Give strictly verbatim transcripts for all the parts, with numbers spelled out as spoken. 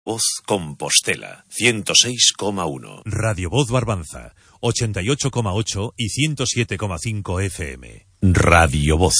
Voz Compostela, ciento seis coma uno. Radio Voz Barbanza, ochenta y ocho coma ocho y ciento siete coma cinco F M. Radio Voz.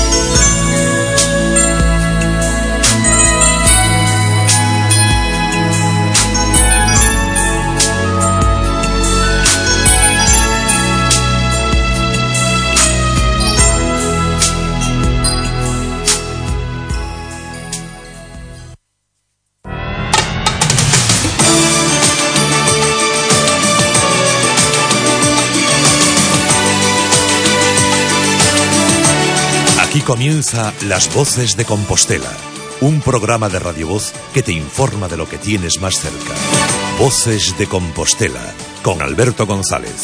Aquí comienza Las Voces de Compostela, un programa de Radio Voz que te informa de lo que tienes más cerca. Voces de Compostela, con Alberto González.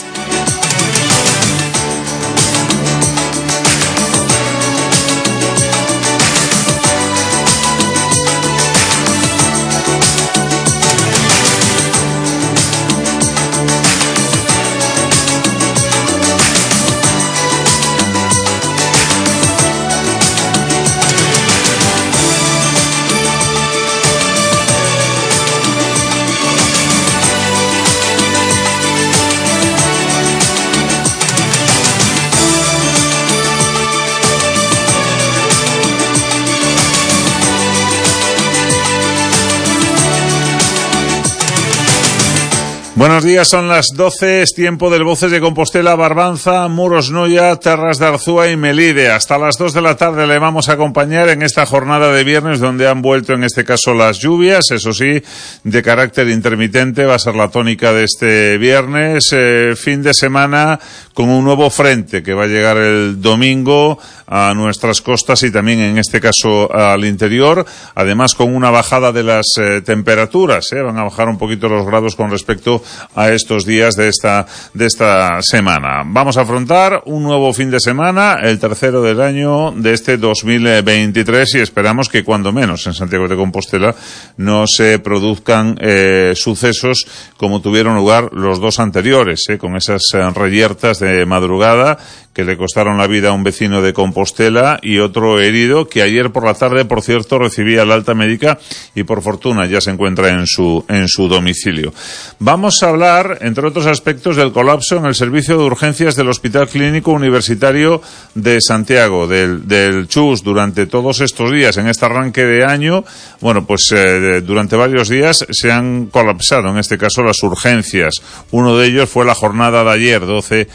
Buenos días, son las doce, es tiempo del Voces de Compostela, Barbanza, Muros Noia, Terras de Arzúa y Melide. Hasta las dos de la tarde le vamos a acompañar en esta jornada de viernes donde han vuelto en este caso las lluvias, eso sí, de carácter intermitente, va a ser la tónica de este viernes, eh, fin de semana con un nuevo frente que va a llegar el domingo a nuestras costas y también en este caso al interior, además con una bajada de las eh, temperaturas, eh, van a bajar un poquito los grados con respecto a estos días de esta de esta semana. Vamos a afrontar un nuevo fin de semana, el tercero del año de este dos mil veintitrés, y esperamos que cuando menos en Santiago de Compostela no se produzcan eh, sucesos como tuvieron lugar los dos anteriores, eh, con esas eh, reyertas de madrugada que le costaron la vida a un vecino de Compostela y otro herido que ayer por la tarde, por cierto, recibía la alta médica y por fortuna ya se encuentra en su en su domicilio. Vamos a hablar, entre otros aspectos, del colapso en el servicio de urgencias del Hospital Clínico Universitario de Santiago, del, del CHUS, durante todos estos días, en este arranque de año. Bueno, pues eh, durante varios días se han colapsado, en este caso, las urgencias. Uno de ellos fue la jornada de ayer, doce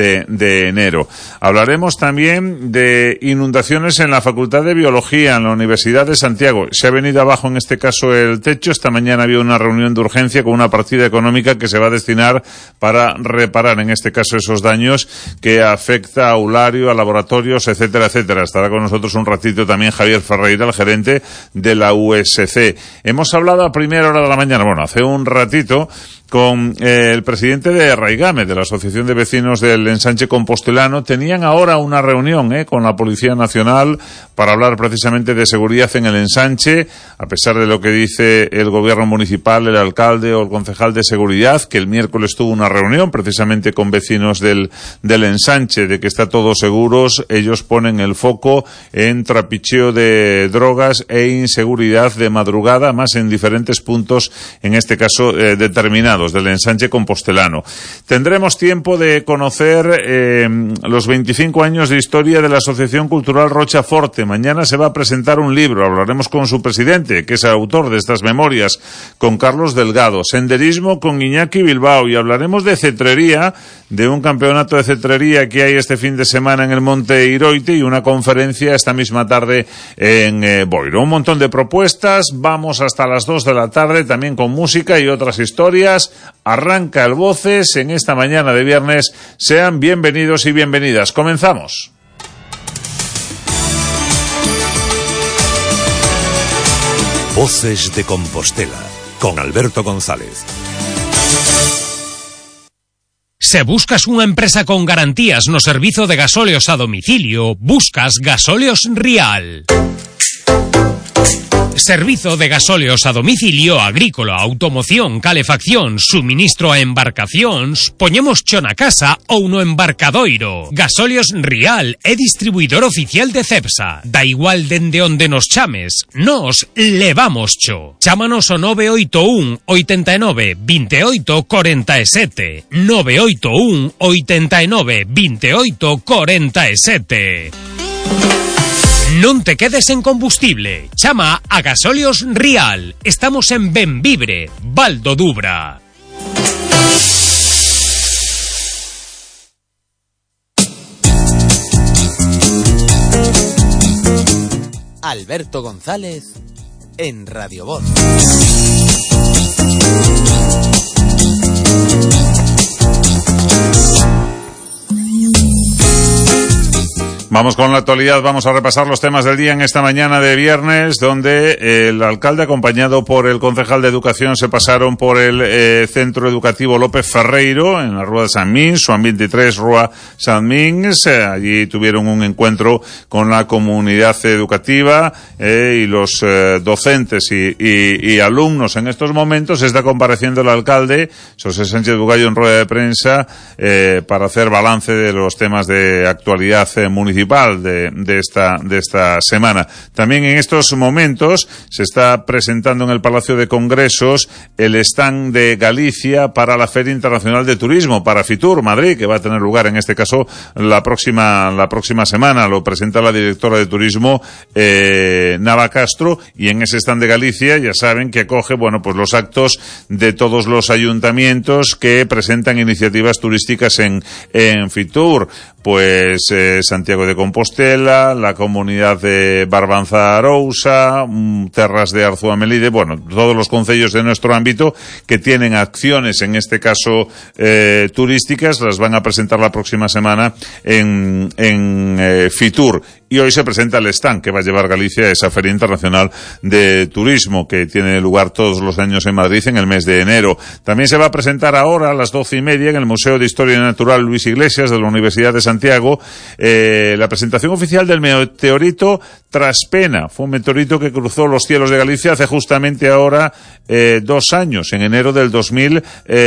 de enero. Hablaremos también de inundaciones en la Facultad de Biología, en la Universidad de Santiago. Se ha venido abajo, en este caso, el techo. Esta mañana había una reunión de urgencia con una partida económica que se va a destinar para reparar, en este caso, esos daños que afecta a aulario, a laboratorios, etcétera, etcétera. Estará con nosotros un ratito también Javier Ferreira, el gerente de la U S C. Hemos hablado a primera hora de la mañana, bueno, hace un ratito, con eh, el presidente de Raigame, de la Asociación de Vecinos del Ensanche Compostelano. Tenían ahora una reunión eh, con la Policía Nacional para hablar precisamente de seguridad en el ensanche, a pesar de lo que dice el gobierno municipal, el alcalde o el concejal de seguridad, que el miércoles tuvo una reunión precisamente con vecinos del, del ensanche, de que está todo seguros. Ellos ponen el foco en trapicheo de drogas e inseguridad de madrugada, más en diferentes puntos, en este caso eh, determinados del ensanche compostelano. Tendremos tiempo de conocer eh, los veinticinco años de historia de la Asociación Cultural Rochaforte. Mañana se va a presentar un libro, hablaremos con su presidente, que es el autor de estas memorias, con Carlos Delgado. Senderismo con Iñaki Bilbao, y hablaremos de cetrería, de un campeonato de cetrería que hay este fin de semana en el Monte Iroite y una conferencia esta misma tarde en eh, Boiro. Un montón de propuestas, vamos hasta las dos de la tarde, también con música y otras historias. Arranca el Voces en esta mañana de viernes. Sean bienvenidos y bienvenidas. Comenzamos. Voces de Compostela, con Alberto González. Se buscas unha empresa con garantías no servizo de gasóleos a domicilio, buscas Gasóleos Rial. Servizo de gasóleos a domicilio, agrícola, automoción, calefacción, suministro a embarcacións, poñemos cho na casa ou no embarcadoiro. Gasóleos Rial é distribuidor oficial de Cepsa. Da igual dende onde nos chames, nos levamos cho. Chámanos o nove oito un, oitenta e nove, veintioito, cuarenta y siete. nove oito un, oitenta e nove, veintioito, cuarenta y siete. Non te quedes en combustible. Chama a Gasóleos Rial. Estamos en Benvibre, Val do Dubra. Alberto González en Radio Voz. Vamos con la actualidad, vamos a repasar los temas del día en esta mañana de viernes, donde el alcalde acompañado por el concejal de Educación se pasaron por el eh, Centro Educativo López Ferreiro, en la Rúa de San Mins, Juan veintitrés, Rúa San Mins. Eh, allí tuvieron un encuentro con la comunidad educativa eh, y los eh, docentes y, y, y alumnos. En estos momentos está compareciendo el alcalde, José Sánchez Bugallo, en rueda de prensa eh, para hacer balance de los temas de actualidad eh, municipal De, de esta de esta semana. También en estos momentos se está presentando en el Palacio de Congresos el stand de Galicia para la Feria Internacional de Turismo, para Fitur Madrid, que va a tener lugar en este caso la próxima la próxima semana. Lo presenta la directora de Turismo eh, Nava Castro, y en ese stand de Galicia ya saben que acoge, bueno, pues los actos de todos los ayuntamientos que presentan iniciativas turísticas en en Fitur. Pues eh, Santiago de Compostela, la comunidad de Barbanza Arousa, Terras de Arzúa Melide, bueno, todos los concellos de nuestro ámbito que tienen acciones, en este caso eh, turísticas, las van a presentar la próxima semana en, en eh, Fitur. Y hoy se presenta el stand que va a llevar Galicia a esa Feria Internacional de Turismo que tiene lugar todos los años en Madrid en el mes de enero. También se va a presentar ahora a las doce y media en el Museo de Historia Natural Luis Iglesias de la Universidad de Santiago eh, la presentación oficial del meteorito Traspena. Fue un meteorito que cruzó los cielos de Galicia hace justamente ahora eh, dos años, en enero del dos mil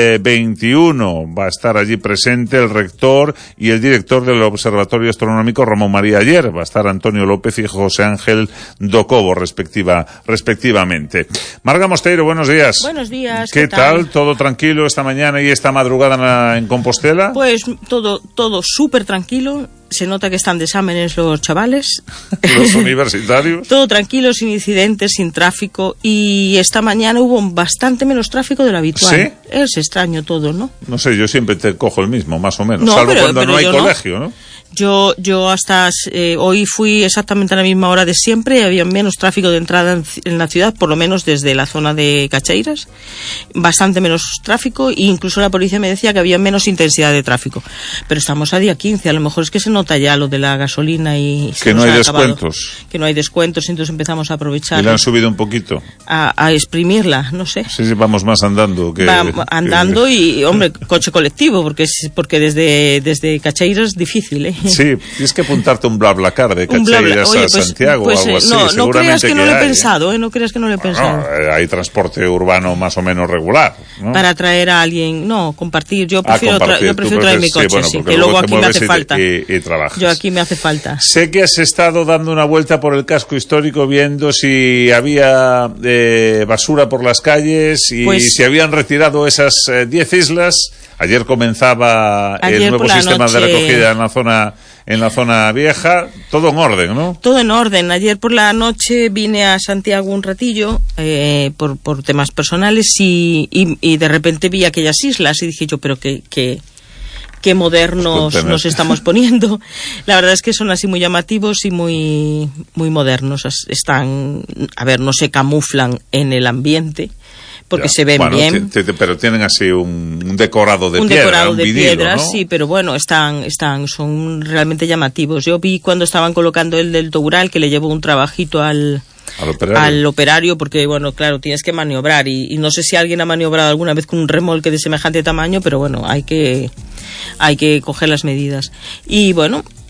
veintiuno. Va a estar allí presente el rector y el director del Observatorio Astronómico Ramón María Ayer. Va a estar Antonio López y José Ángel Docobo, respectiva, respectivamente. Marga Mosteiro, buenos días. Buenos días. ¿Qué, ¿Qué tal? tal? ¿Todo tranquilo esta mañana y esta madrugada en Compostela? Pues todo, todo súper tranquilo. Se nota que están de exámenes los chavales. Los universitarios. Todo tranquilo, sin incidentes, sin tráfico. Y esta mañana hubo bastante menos tráfico de lo habitual. ¿Sí? Es extraño todo, ¿no? No sé, yo siempre te cojo el mismo, más o menos. No, salvo pero, cuando pero no hay yo colegio, ¿no? ¿no? Yo, yo hasta eh, hoy fui exactamente a la misma hora de siempre y había menos tráfico de entrada en, en la ciudad, por lo menos desde la zona de Cacheiras, bastante menos tráfico, e incluso la policía me decía que había menos intensidad de tráfico. Pero estamos a día quince, a lo mejor es que se nota ya lo de la gasolina y que no hay descuentos. Que no hay descuentos, entonces empezamos a aprovechar. Y le han subido un poquito. A, a exprimirla, no sé. Sí, sí, vamos más andando que... Va, andando que... y, hombre, coche colectivo, porque es, porque desde, desde Cacheiras es difícil, ¿eh? Sí, tienes que apuntarte un BlaBlaCar de Cacheiras Oye, a pues, Santiago pues, o algo así. No, no creas que, que no lo he hay, pensado, ¿eh? No creas que no lo he pensado. No, hay transporte urbano más o menos regular, ¿no? Para traer a alguien, no, compartir. Yo prefiero, ah, compartir. tra yo prefiero traer mi coche, sí, bueno, sí que luego, luego aquí me hace y falta. Te, y, y trabajas. Yo aquí me hace falta. Sé que has estado dando una vuelta por el casco histórico viendo si había eh, basura por las calles y pues, si habían retirado esas diez eh, islas. Ayer comenzaba ayer el nuevo sistema noche... de recogida en la zona en la zona vieja, todo en orden, ¿no? Todo en orden. Ayer por la noche vine a Santiago un ratillo eh, por, por temas personales y, y, y de repente vi aquellas islas y dije yo, pero qué, qué, qué modernos pues nos estamos poniendo. La verdad es que son así muy llamativos y muy, muy modernos. Están, a ver, no se camuflan en el ambiente, porque ya, se ven bueno, bien. T -t pero tienen así un, un decorado de un piedra, decorado un de vinilo, piedras, ¿no? Sí, pero bueno, están, están, son realmente llamativos. Yo vi cuando estaban colocando el del Toural, que le llevó un trabajito al, al, operario. al operario, porque bueno, claro, tienes que maniobrar y, y no sé si alguien ha maniobrado alguna vez con un remolque de semejante tamaño, pero bueno, hay que, hay que coger las medidas. Y bueno,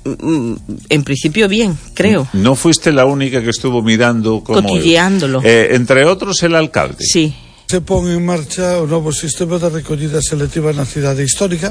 en principio bien, creo. No fuiste la única que estuvo mirando como cotilleándolo. Eh, entre otros el alcalde. Sí. Se pon en marcha o novo sistema de recollida selectiva na cidade histórica.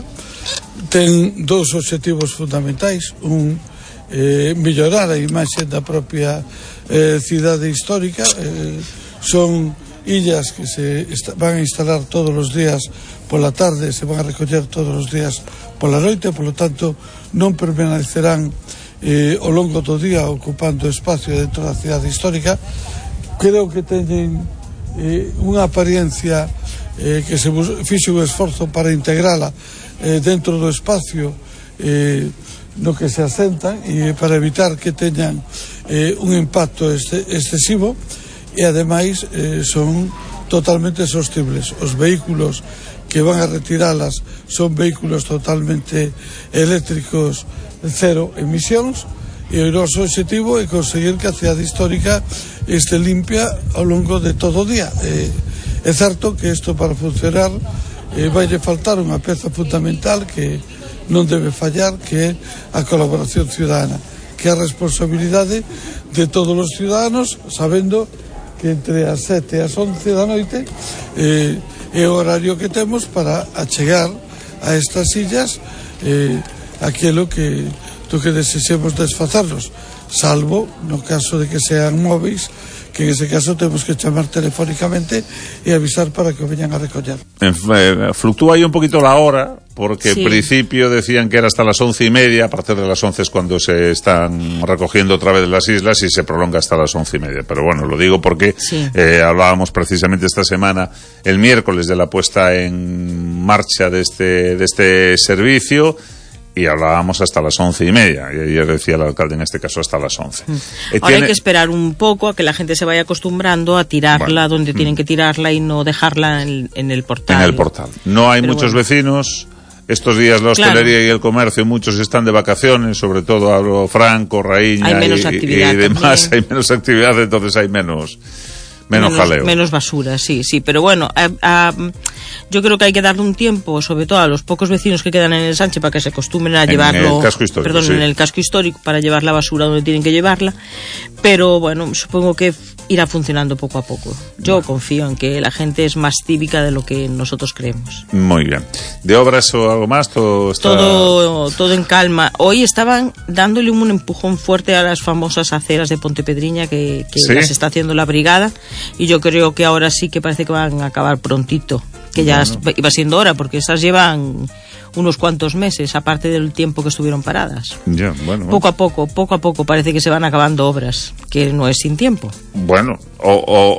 Ten dous obxectivos fundamentais. Un, eh, mellorar a imaxe da propia eh, cidade histórica. Eh, son illas que se van a instalar todos os días pola tarde, se van a recoller todos os días pola noite, polo tanto non permanecerán eh, ao longo do día ocupando espacio dentro da cidade histórica. Creo que teñen eh, unha apariencia eh, que se fixo un esforzo para integrala eh, dentro do espacio eh, no que se asentan e para evitar que teñan eh, un impacto este, excesivo e ademais eh, son totalmente sostibles. Os vehículos que van a retiralas son vehículos totalmente eléctricos, cero emisións, e o noso objetivo é conseguir que a cidade histórica este limpia ao longo de todo o día. Eh, é certo que isto para funcionar eh, vai faltar unha peza fundamental que non debe fallar, que é a colaboración ciudadana, que é a responsabilidade de todos os ciudadanos, sabendo que entre as sete e as once da noite eh, é o horario que temos para achegar a estas illas eh, aquilo que do que desexemos desfacernos, salvo no caso de que sean móveis, que en ese caso temos que chamar telefónicamente e avisar para que veñan a recoller. Fluctúa aí un poquito la hora, porque sí. En principio decían que era hasta las once y media, a partir de las once es cuando se están recogiendo otra vez las islas y se prolonga hasta las once y media. Pero bueno, lo digo porque sí. eh, hablábamos precisamente esta semana, el miércoles, de la puesta en marcha de este, de este servicio, y hablábamos hasta las once y media, y ayer decía el alcalde en este caso hasta las once. Mm. Eh, Ahora tiene... hay que esperar un poco a que la gente se vaya acostumbrando a tirarla bueno, donde mm. tienen que tirarla y no dejarla en, en el portal. En el portal. No hay Pero muchos bueno. vecinos. Estos días la hostelería claro. y el comercio, muchos están de vacaciones, sobre todo hablo Franco, Raíña hay menos y, actividad y demás, también. Hay menos actividad, entonces hay menos... Menos, menos jaleo. Menos basura, sí, sí. Pero bueno, a, a, yo creo que hay que darle un tiempo, sobre todo a los pocos vecinos que quedan en el Sánchez, para que se acostumbren a en llevarlo. El casco histórico, perdón, sí. en el casco histórico, para llevar la basura donde tienen que llevarla. Pero bueno, supongo que irá funcionando poco a poco. Yo bueno. confío en que la gente es más cívica de lo que nosotros creemos. Muy bien. ¿De obras o algo más? Todo está... todo, todo en calma. Hoy estaban dándole un empujón fuerte a las famosas aceras de Pontepedriña que, que ¿Sí? las está haciendo la brigada. Y yo creo que ahora sí que parece que van a acabar prontito, que ya bueno. iba siendo hora, porque esas llevan unos cuantos meses, aparte del tiempo que estuvieron paradas. Ya, bueno, poco bueno. a poco, poco a poco parece que se van acabando obras, que no es sin tiempo. Bueno, o,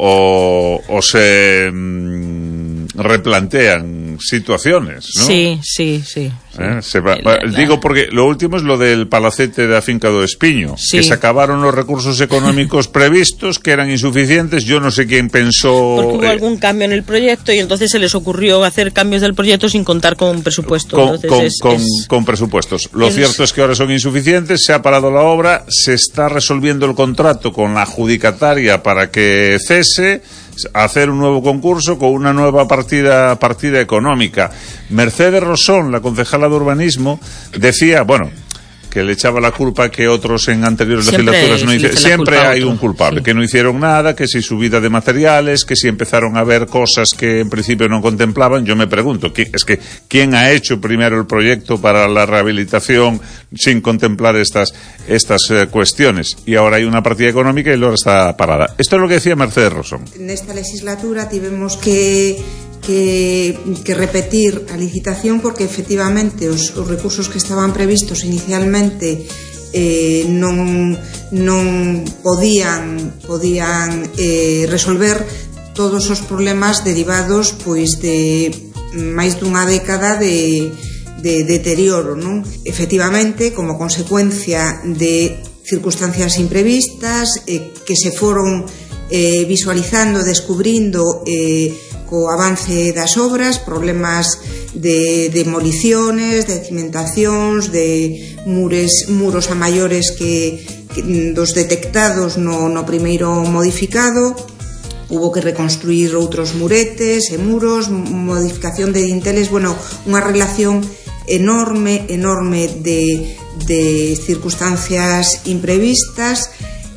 o, o, o se mmm, replantean situaciones, ¿no? Sí, sí, sí. ¿Eh? Se va, va, la, digo porque lo último es lo del palacete de la finca do Espiño, sí. que se acabaron los recursos económicos previstos, que eran insuficientes. Yo no sé quién pensó... Porque hubo eh, algún cambio en el proyecto y entonces se les ocurrió hacer cambios del proyecto sin contar con presupuesto. Con, entonces con, es, con, es... con presupuestos. Lo es... cierto es que ahora son insuficientes, se ha parado la obra, se está resolviendo el contrato con la adjudicataria para que cese, hacer un nuevo concurso con una nueva partida partida económica. Mercedes Rosón, la concejala de urbanismo, decía, bueno, que le echaba la culpa que otros en anteriores siempre legislaturas no hicieron. Siempre hay un culpable, sí. que no hicieron nada, que si subida de materiales, que si empezaron a ver cosas que en principio no contemplaban. Yo me pregunto, es que ¿quién ha hecho primero el proyecto para la rehabilitación sin contemplar estas estas eh, cuestiones? Y ahora hay una partida económica y luego está parada. Esto es lo que decía Mercedes Rosón. En esta legislatura tivemos que Que, que repetir a licitación porque efectivamente os, os recursos que estaban previstos inicialmente eh, non, non podían podían eh, resolver todos os problemas derivados pois de máis dunha década de, de deterioro, non? Efectivamente, como consecuencia de circunstancias imprevistas eh, que se foron eh, visualizando, descubrindo eh, co avance das obras, problemas de demoliciones, de cimentacións, de mures, muros a maiores que, que dos detectados no, no primeiro modificado. Hubo que reconstruir outros muretes e muros, modificación de dinteles, bueno, unha relación enorme, enorme de, de circunstancias imprevistas.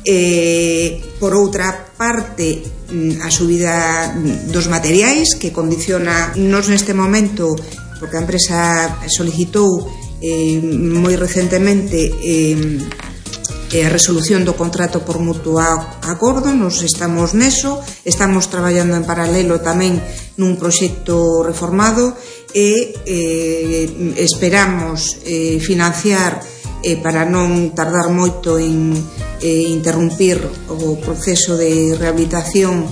Eh, por outra parte, a subida dos materiais que condiciona nos neste momento, porque a empresa solicitou eh, moi recentemente eh, a resolución do contrato por mutuo acordo. Nos estamos neso, estamos traballando en paralelo tamén nun proxecto reformado e eh, esperamos eh, financiar eh, para non tardar moito en eh, interrumpir o proceso de rehabilitación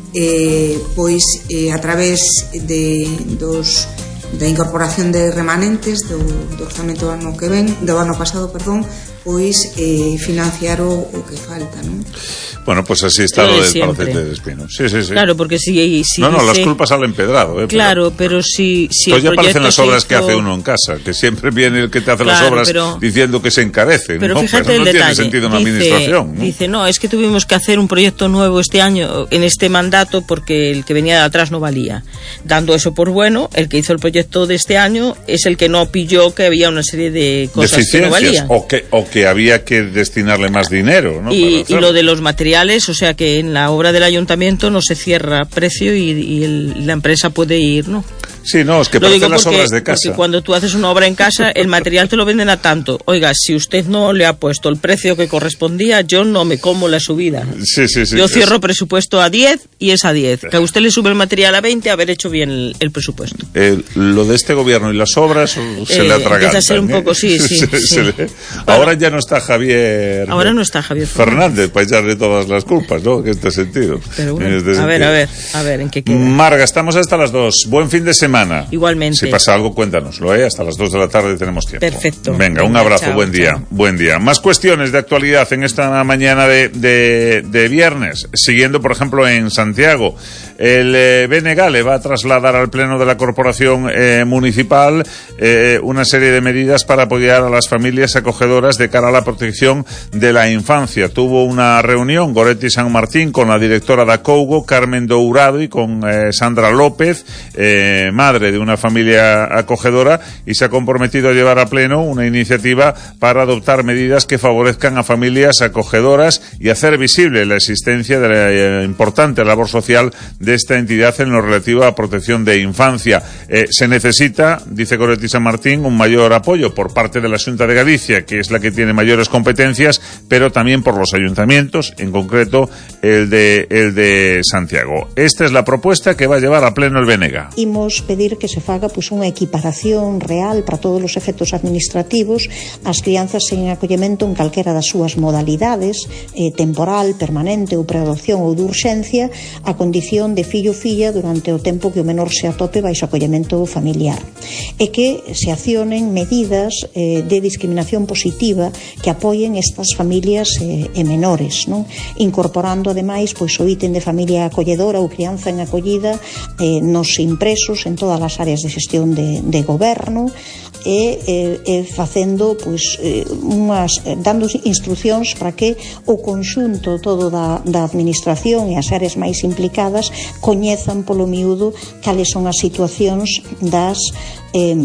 eh, pois eh, a través de dos da incorporación de remanentes do, do orzamento do ano que ven, do ano pasado, perdón, pois eh, financiar o, o que falta, non? Bueno, pues así está lo, lo de del Palacete de Espino. Sí, sí, sí. Claro, porque si... si no, no, dice... las culpas al empedrado. ¿eh? Claro, pero, pero si... si Entonces ya parecen las obras hizo... que hace uno en casa, que siempre viene el que te hace claro, las obras pero... diciendo que se encarecen. Pero ¿no? fíjate pero no el tiene detalle. sentido una dice, administración. ¿no? Dice, no, es que tuvimos que hacer un proyecto nuevo este año, en este mandato, porque el que venía de atrás no valía. Dando eso por bueno, el que hizo el proyecto de este año es el que no pilló que había una serie de cosas que no valían. O que, o que había que destinarle más dinero, ¿no? Y, y lo de los materiales, o sea que en la obra del ayuntamiento no se cierra precio y, y el, la empresa puede ir, ¿no? Sí, no, es que parecen las obras de casa. Porque cuando tú haces una obra en casa, el material te lo venden a tanto. Oiga, si usted no le ha puesto el precio que correspondía, yo no me como la subida. Sí, sí, sí. Yo cierro es... presupuesto a diez y es a diez. Que a usted le sube el material a veinte, haber hecho bien el, el presupuesto. El, lo de este gobierno y las obras se eh, le atragantan. Empieza a ser un poco, sí, sí. se, sí. Se le... Ahora ya no está Javier... Ahora no está Javier Fernández, para echarle todas las culpas, ¿no? En este sentido. Pero bueno, en este a sentido. ver, a ver, a ver, ¿en qué queda? Marga, estamos hasta las dos. Buen fin de semana. Igualmente. Si pasa algo, cuéntanoslo, ¿eh? Hasta las dos de la tarde tenemos tiempo. Perfecto. Venga, un abrazo, chao, buen día, chao. buen día. Más cuestiones de actualidad en esta mañana de, de, de viernes. Siguiendo, por ejemplo, en Santiago. El eh, B N G le va a trasladar al Pleno de la Corporación eh, Municipal eh, una serie de medidas para apoyar a las familias acogedoras de cara a la protección de la infancia. Tuvo una reunión Goretti San Martín con la directora de Acougo, Carmen Dourado, y con eh, Sandra López, eh, madre de una familia acogedora, y se ha comprometido a llevar a pleno una iniciativa para adoptar medidas que favorezcan a familias acogedoras y hacer visible la existencia de la eh, importante labor social de esta entidad en lo relativo a protección de infancia. Eh, se necesita, dice Goretti San Martín, un mayor apoyo por parte de la Xunta de Galicia, que es la que tiene mayores competencias, pero también por los ayuntamientos, en concreto el de, el de Santiago. Esta es la propuesta que va a llevar a pleno el B N G. Imos pedir que se faga pues, unha equiparación real para todos os efectos administrativos ás crianzas en acollemento en calquera das súas modalidades, eh, temporal, permanente ou preadopción ou de urxencia, a condición de fillo ou filla durante o tempo que o menor se atope baixo acollemento familiar, e que se accionen medidas eh, de discriminación positiva que apoien estas familias eh, e menores, non? Incorporando ademais pois, o ítem de familia acolledora ou crianza en acollida eh, nos impresos en todas as áreas de xestión de, de goberno, e, e, e facendo pois, eh, unhas, dando instruccións para que o conxunto todo da, da administración e as áreas máis implicadas coñezan polo miúdo cales son as situacións das eh,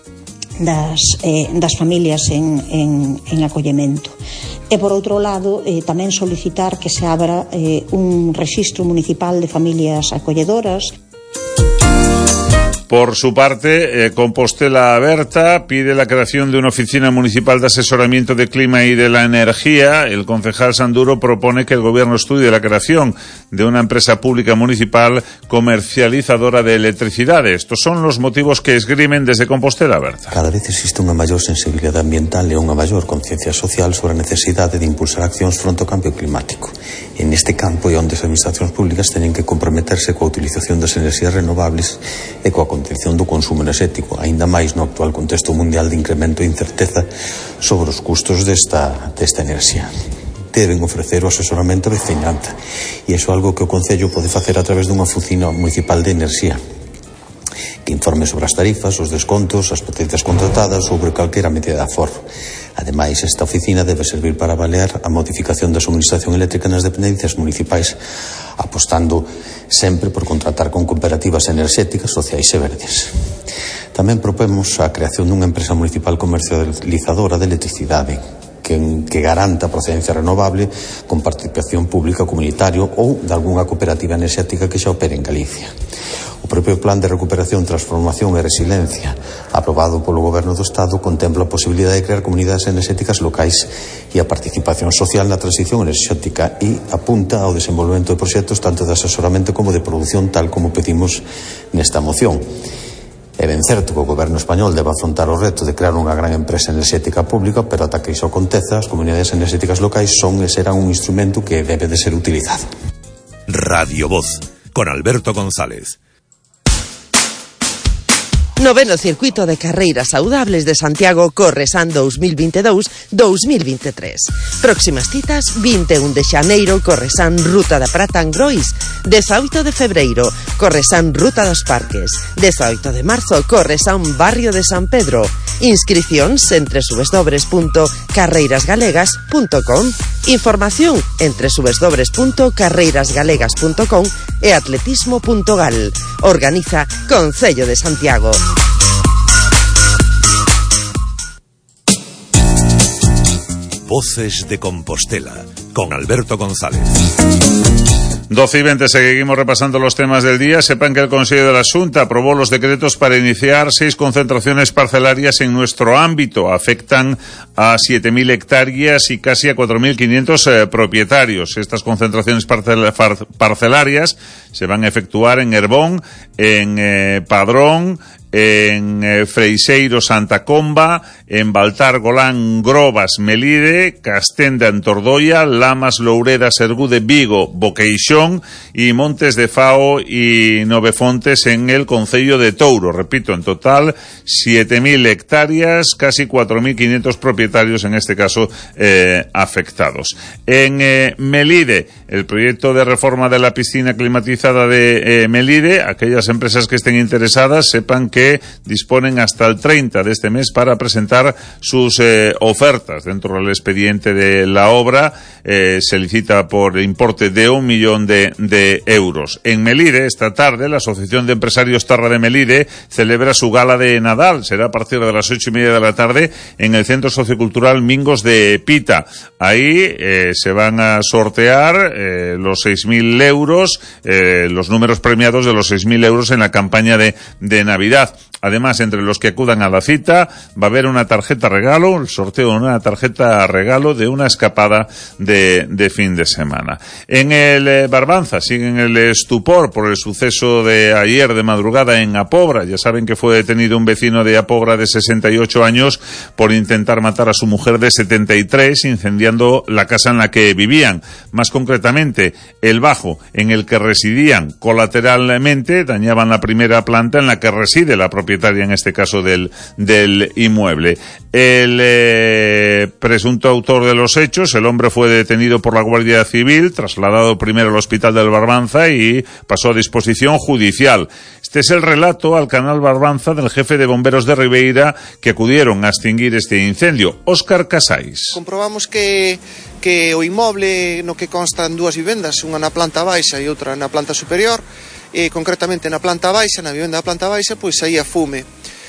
das, eh, das familias en, en, en acollemento. E por outro lado, eh, tamén solicitar que se abra eh, un rexistro municipal de familias acolledoras. Por su parte, eh, Compostela Aberta pide la creación de una oficina municipal de asesoramiento de clima y de la energía. El concejal Sanduro propone que el gobierno estudie la creación de una empresa pública municipal comercializadora de electricidad. Estos son los motivos que esgrimen desde Compostela Aberta. Cada vez existe unha maior sensibilidade ambiental e unha maior conciencia social sobre a necesidade de impulsar accións fronte ao cambio climático. En este campo é onde as administracións públicas teñen que comprometerse coa utilización das enerxías renovables e coa contención do consumo enerxético, aínda máis no actual contexto mundial de incremento e incerteza sobre os custos desta, desta enerxía. Deben ofrecer o asesoramento a veciñanza, e iso é algo que o Concello pode facer a través dunha oficina municipal de enerxía que informe sobre as tarifas, os descontos, as potencias contratadas, sobre calquera medida de aforro. Ademais, esta oficina debe servir para avaliar a modificación da suministración eléctrica nas dependencias municipais, apostando sempre por contratar con cooperativas enerxéticas, sociais e verdes. Tamén propemos a creación dunha empresa municipal comercializadora de electricidade que, que garanta a procedencia renovable con participación pública comunitario ou de algunha cooperativa enerxética que xa opere en Galicia. O propio Plan de Recuperación, Transformación e Resiliencia aprobado polo Goberno do Estado contempla a posibilidade de crear comunidades enerxéticas locais e a participación social na transición enerxética e apunta ao desenvolvemento de proxectos tanto de asesoramento como de produción, tal como pedimos nesta moción. É ben certo que o goberno español debe afrontar o reto de crear unha gran empresa enerxética pública, pero ata que iso aconteza, as comunidades enerxéticas locais son e serán un instrumento que debe de ser utilizado. Radio Voz, con Alberto González. Noveno Circuito de Carreiras Saudables de Santiago Corresan dos mil vinte e dous a dos mil vinte e tres. Próximas citas: vinte e un de xaneiro Corresan Ruta da Prata en Grois, dezaoito de febreiro Corresan Ruta dos Parques, dezaoito de marzo Corresan Barrio de San Pedro. Inscricións en doble u doble u doble u punto carreiras galegas punto com. Información en doble u doble u doble u punto carreiras galegas punto com e atletismo punto gal. Organiza Concello de Santiago. Voces de Compostela, con Alberto González. doce y veinte, seguimos repasando los temas del día. Sepan que el Consejo de la Xunta aprobó los decretos para iniciar seis concentraciones parcelarias en nuestro ámbito. Afectan a siete mil hectáreas y casi a cuatro mil quinientos eh, propietarios. Estas concentraciones parcel parcelarias se van a efectuar en Herbón, en eh, Padrón, en eh, Freixeiro Santa Comba, en Baltar Golán Grobas Melide, Castenda en Tordoia, Lamas Loureda Sergude Vigo Boqueixón y Montes de Fao y Novefontes en el concello de Touro. Repito, en total siete mil hectáreas, casi cuatro mil quinientos propietarios en este caso eh, afectados. En eh, Melide, el proyecto de reforma de la piscina climatizada de eh, Melide, aquellas empresas que estén interesadas sepan que que disponen hasta el treinta de este mes para presentar sus eh, ofertas. Dentro del expediente de la obra eh, se licita por importe de un millón de, de euros. En Melide, esta tarde, la Asociación de Empresarios Terra de Melide celebra su gala de Nadal. Será a partir de las ocho y media de la tarde en el Centro Sociocultural Mingos de Pita. Ahí eh, se van a sortear eh, los seis mil euros, eh, los números premiados de los seis mil euros en la campaña de, de Navidad. Además, entre los que acudan a la cita va a haber una tarjeta regalo, el sorteo de una tarjeta regalo de una escapada de, de fin de semana. En el eh, Barbanza siguen el estupor por el suceso de ayer de madrugada en Apobra. Ya saben que fue detenido un vecino de Apobra de sesenta y ocho años por intentar matar a su mujer de setenta y tres, incendiando la casa en la que vivían. Más concretamente, el bajo en el que residían. Colateralmente dañaban la primera planta en la que reside la propietaria, en este caso del, del inmueble. El eh, presunto autor de los hechos, el hombre fue detenido por la Guardia Civil, trasladado primero al hospital del Barbanza y pasó a disposición judicial. Este es el relato al canal Barbanza del jefe de bomberos de Ribeira que acudieron a extinguir este incendio, Óscar Casais. Comprobamos que que o inmoble no que constan dúas vivendas, unha na planta baixa e outra na planta superior. E concretamente na planta baixa, na vivenda da planta baixa, pois saía fume.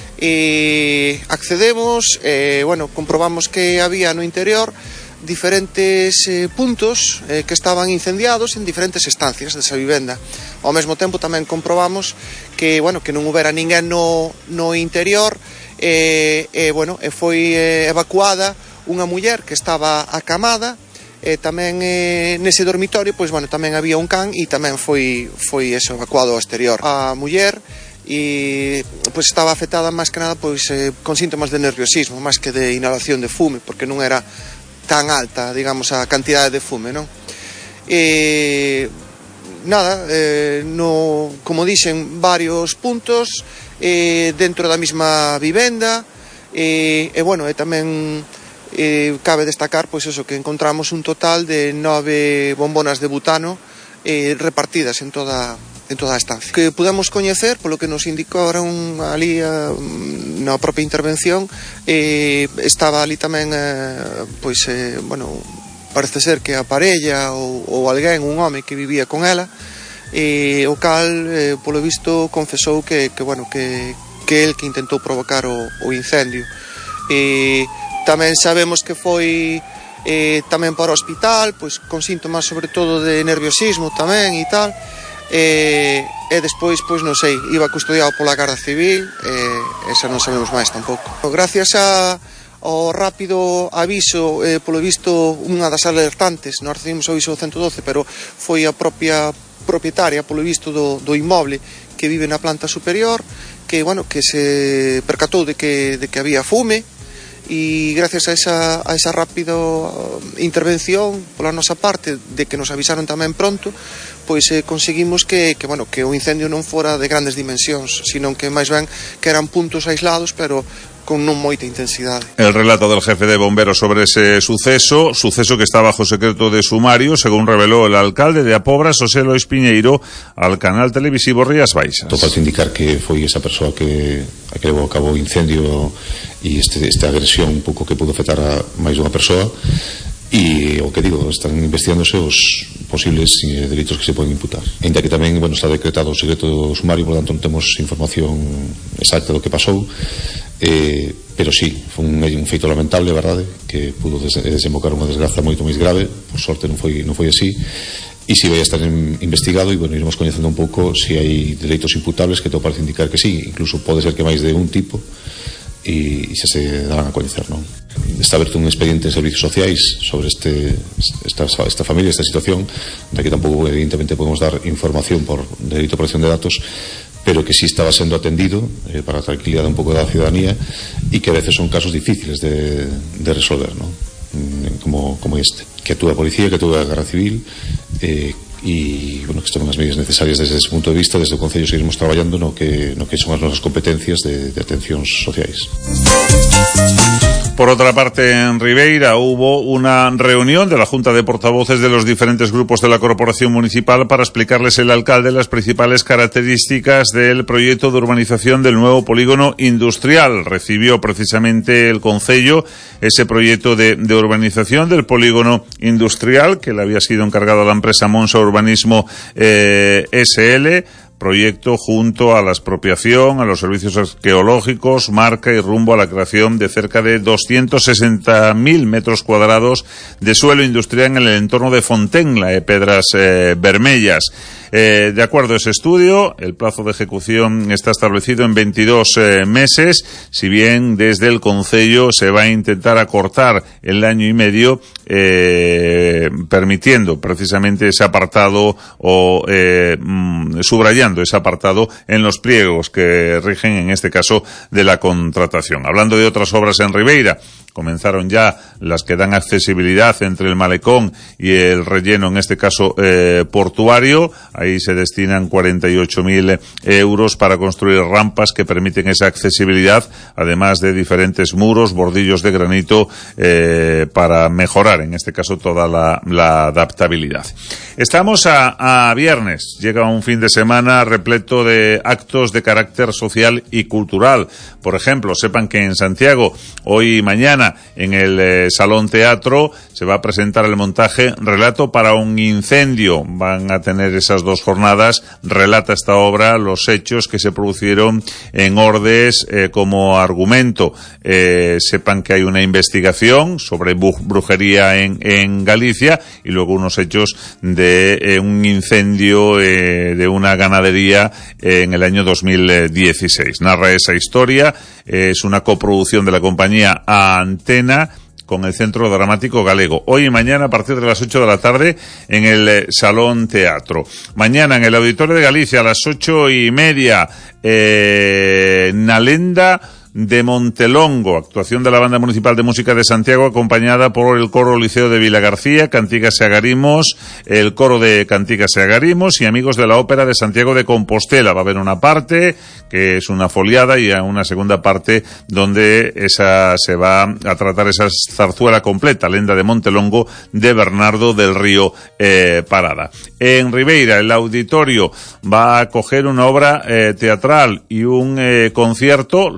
E accedemos, e, bueno, comprobamos que había no interior diferentes eh, puntos eh, que estaban incendiados en diferentes estancias desa vivenda. Ao mesmo tempo tamén comprobamos que, bueno, que non houbera ninguén no, no interior e, e, bueno, e foi eh, evacuada unha muller que estaba acamada. E tamén eh, nese dormitorio, pois, bueno, tamén había un can e tamén foi, foi eso, evacuado ao exterior. A muller e, pois, estaba afectada máis que nada pois, eh, con síntomas de nerviosismo, máis que de inhalación de fume, porque non era tan alta, digamos, a cantidade de fume, non? E, nada, eh, no, como dixen, varios puntos eh, dentro da mesma vivenda e, e bueno, e tamén Eh, cabe destacar pois eso, que encontramos un total de nove bombonas de butano eh, repartidas en toda en toda a estancia. Que pudemos coñecer, polo que nos indicaron ali a, na propia intervención, eh, estaba ali tamén eh, pois eh, bueno, parece ser que a parella ou, ou alguén, un home que vivía con ela, e o cal eh, polo visto confesou que, que bueno, que que que el que intentou provocar o, o incendio. E tamén sabemos que foi eh, tamén para o hospital, pois con síntomas sobre todo de nerviosismo tamén e tal, e, e despois, pois non sei, iba custodiado pola Garda Civil, e esa non sabemos máis tampouco. Gracias a ao rápido aviso, eh, polo visto unha das alertantes, nós recibimos o aviso do ciento doce, pero foi a propia propietaria, polo visto, do, do inmoble que vive na planta superior, que, bueno, que se percatou de que, de que había fume, e gracias a esa, a esa rápida intervención pola nosa parte, de que nos avisaron tamén pronto, pois eh, conseguimos que, que, bueno, que o incendio non fora de grandes dimensións, sino que máis ben que eran puntos aislados, pero con non moita intensidade. El relato del jefe de bomberos sobre ese suceso, suceso que está bajo secreto de sumario, según reveló el alcalde de Apobra, José Lois Piñeiro, al canal televisivo Rías Baixas. Todo parece indicar que foi esa persoa que, a que levou a cabo o incendio e este, esta agresión un pouco que pudo afectar a máis dunha persoa, e o que digo, están investigándose os posibles eh, delitos que se poden imputar. Ainda que tamén, bueno, está decretado o secreto sumario, por lo tanto non temos información exacta do que pasou, eh, pero sí, foi un, un feito lamentable, verdade, que pudo des desembocar unha desgraza moito máis grave. Por sorte non foi, non foi así, e si vai a estar en, investigado, e bueno, iremos coñecendo un pouco se si hai delitos imputables, que todo parece indicar que sí, incluso pode ser que máis de un tipo, e, e xa se darán a coñecer, non? Está aberto un expediente en servicios sociais sobre este, esta, esta familia, esta situación, de que tampouco evidentemente podemos dar información por delito de protección de datos, pero que sí estaba sendo atendido eh, para a tranquilidade un pouco da ciudadanía, e que a veces son casos difíciles de, de resolver, ¿no? como, como este, que actúa a policía, que actúa a Garda Civil, eh, e bueno, que tomen as medidas necesarias desde ese punto de vista. Desde o Concello seguimos traballando no que, no que son as nosas competencias de, de atencións sociais. Por otra parte, en Ribeira hubo una reunión de la Junta de Portavoces de los diferentes grupos de la Corporación Municipal para explicarles el alcalde las principales características del proyecto de urbanización del nuevo polígono industrial. Recibió precisamente el Concello ese proyecto de, de urbanización del polígono industrial, que le había sido encargado a la empresa Monsa Urbanismo eh, S L, proyecto junto a la expropiación, a los servicios arqueológicos, marca y rumbo a la creación de cerca de doscientos sesenta mil metros cuadrados de suelo industrial en el entorno de Fontenla, de Pedras eh, Bermellas. Eh, de acuerdo a ese estudio, el plazo de ejecución está establecido en veintidós eh, meses, si bien desde el Concello se va a intentar acortar el año y medio, eh, permitiendo precisamente ese apartado o eh, subrayando ese apartado en los pliegos que rigen, en este caso, de la contratación. Hablando de otras obras en Ribeira, comenzaron ya las que dan accesibilidad entre el malecón y el relleno, en este caso eh, portuario. Ahí se destinan cuarenta y ocho mil euros para construir rampas que permiten esa accesibilidad, además de diferentes muros, bordillos de granito eh, para mejorar, en este caso, toda la, la adaptabilidad. Estamos a, a viernes, llega un fin de semana repleto de actos de carácter social y cultural. Por ejemplo, sepan que en Santiago, hoy y mañana, en el eh, Salón Teatro, se va a presentar el montaje Relato para un incendio. Van a tener esas dos jornadas. Relata esta obra los hechos que se produjeron en Ordes eh, como argumento. Eh, sepan que hay una investigación sobre brujería en, en Galicia, y luego unos hechos de eh, un incendio eh, de una ganadería eh, en el año dos mil dieciséis. Narra esa historia. Eh, es una coproducción de la compañía Antena con el Centro Dramático Galego. Hoy y mañana a partir de las ocho de la tarde en el eh, Salón Teatro. Mañana en el Auditorio de Galicia a las ocho y media, eh, Nalenda de Montelongo, actuación de la Banda Municipal de Música de Santiago, acompañada por el Coro Liceo de Vilagarcía, Cantigas y Agarimos, el Coro de Cantigas y Agarimos y amigos de la Ópera de Santiago de Compostela. Va a haber una parte que es una foliada y una segunda parte donde esa se va a tratar esa zarzuela completa, Lenda de Montelongo, de Bernardo del Río eh, Parada. En Ribeira, el auditorio va a acoger una obra eh, teatral y un eh, concierto, los dos últimos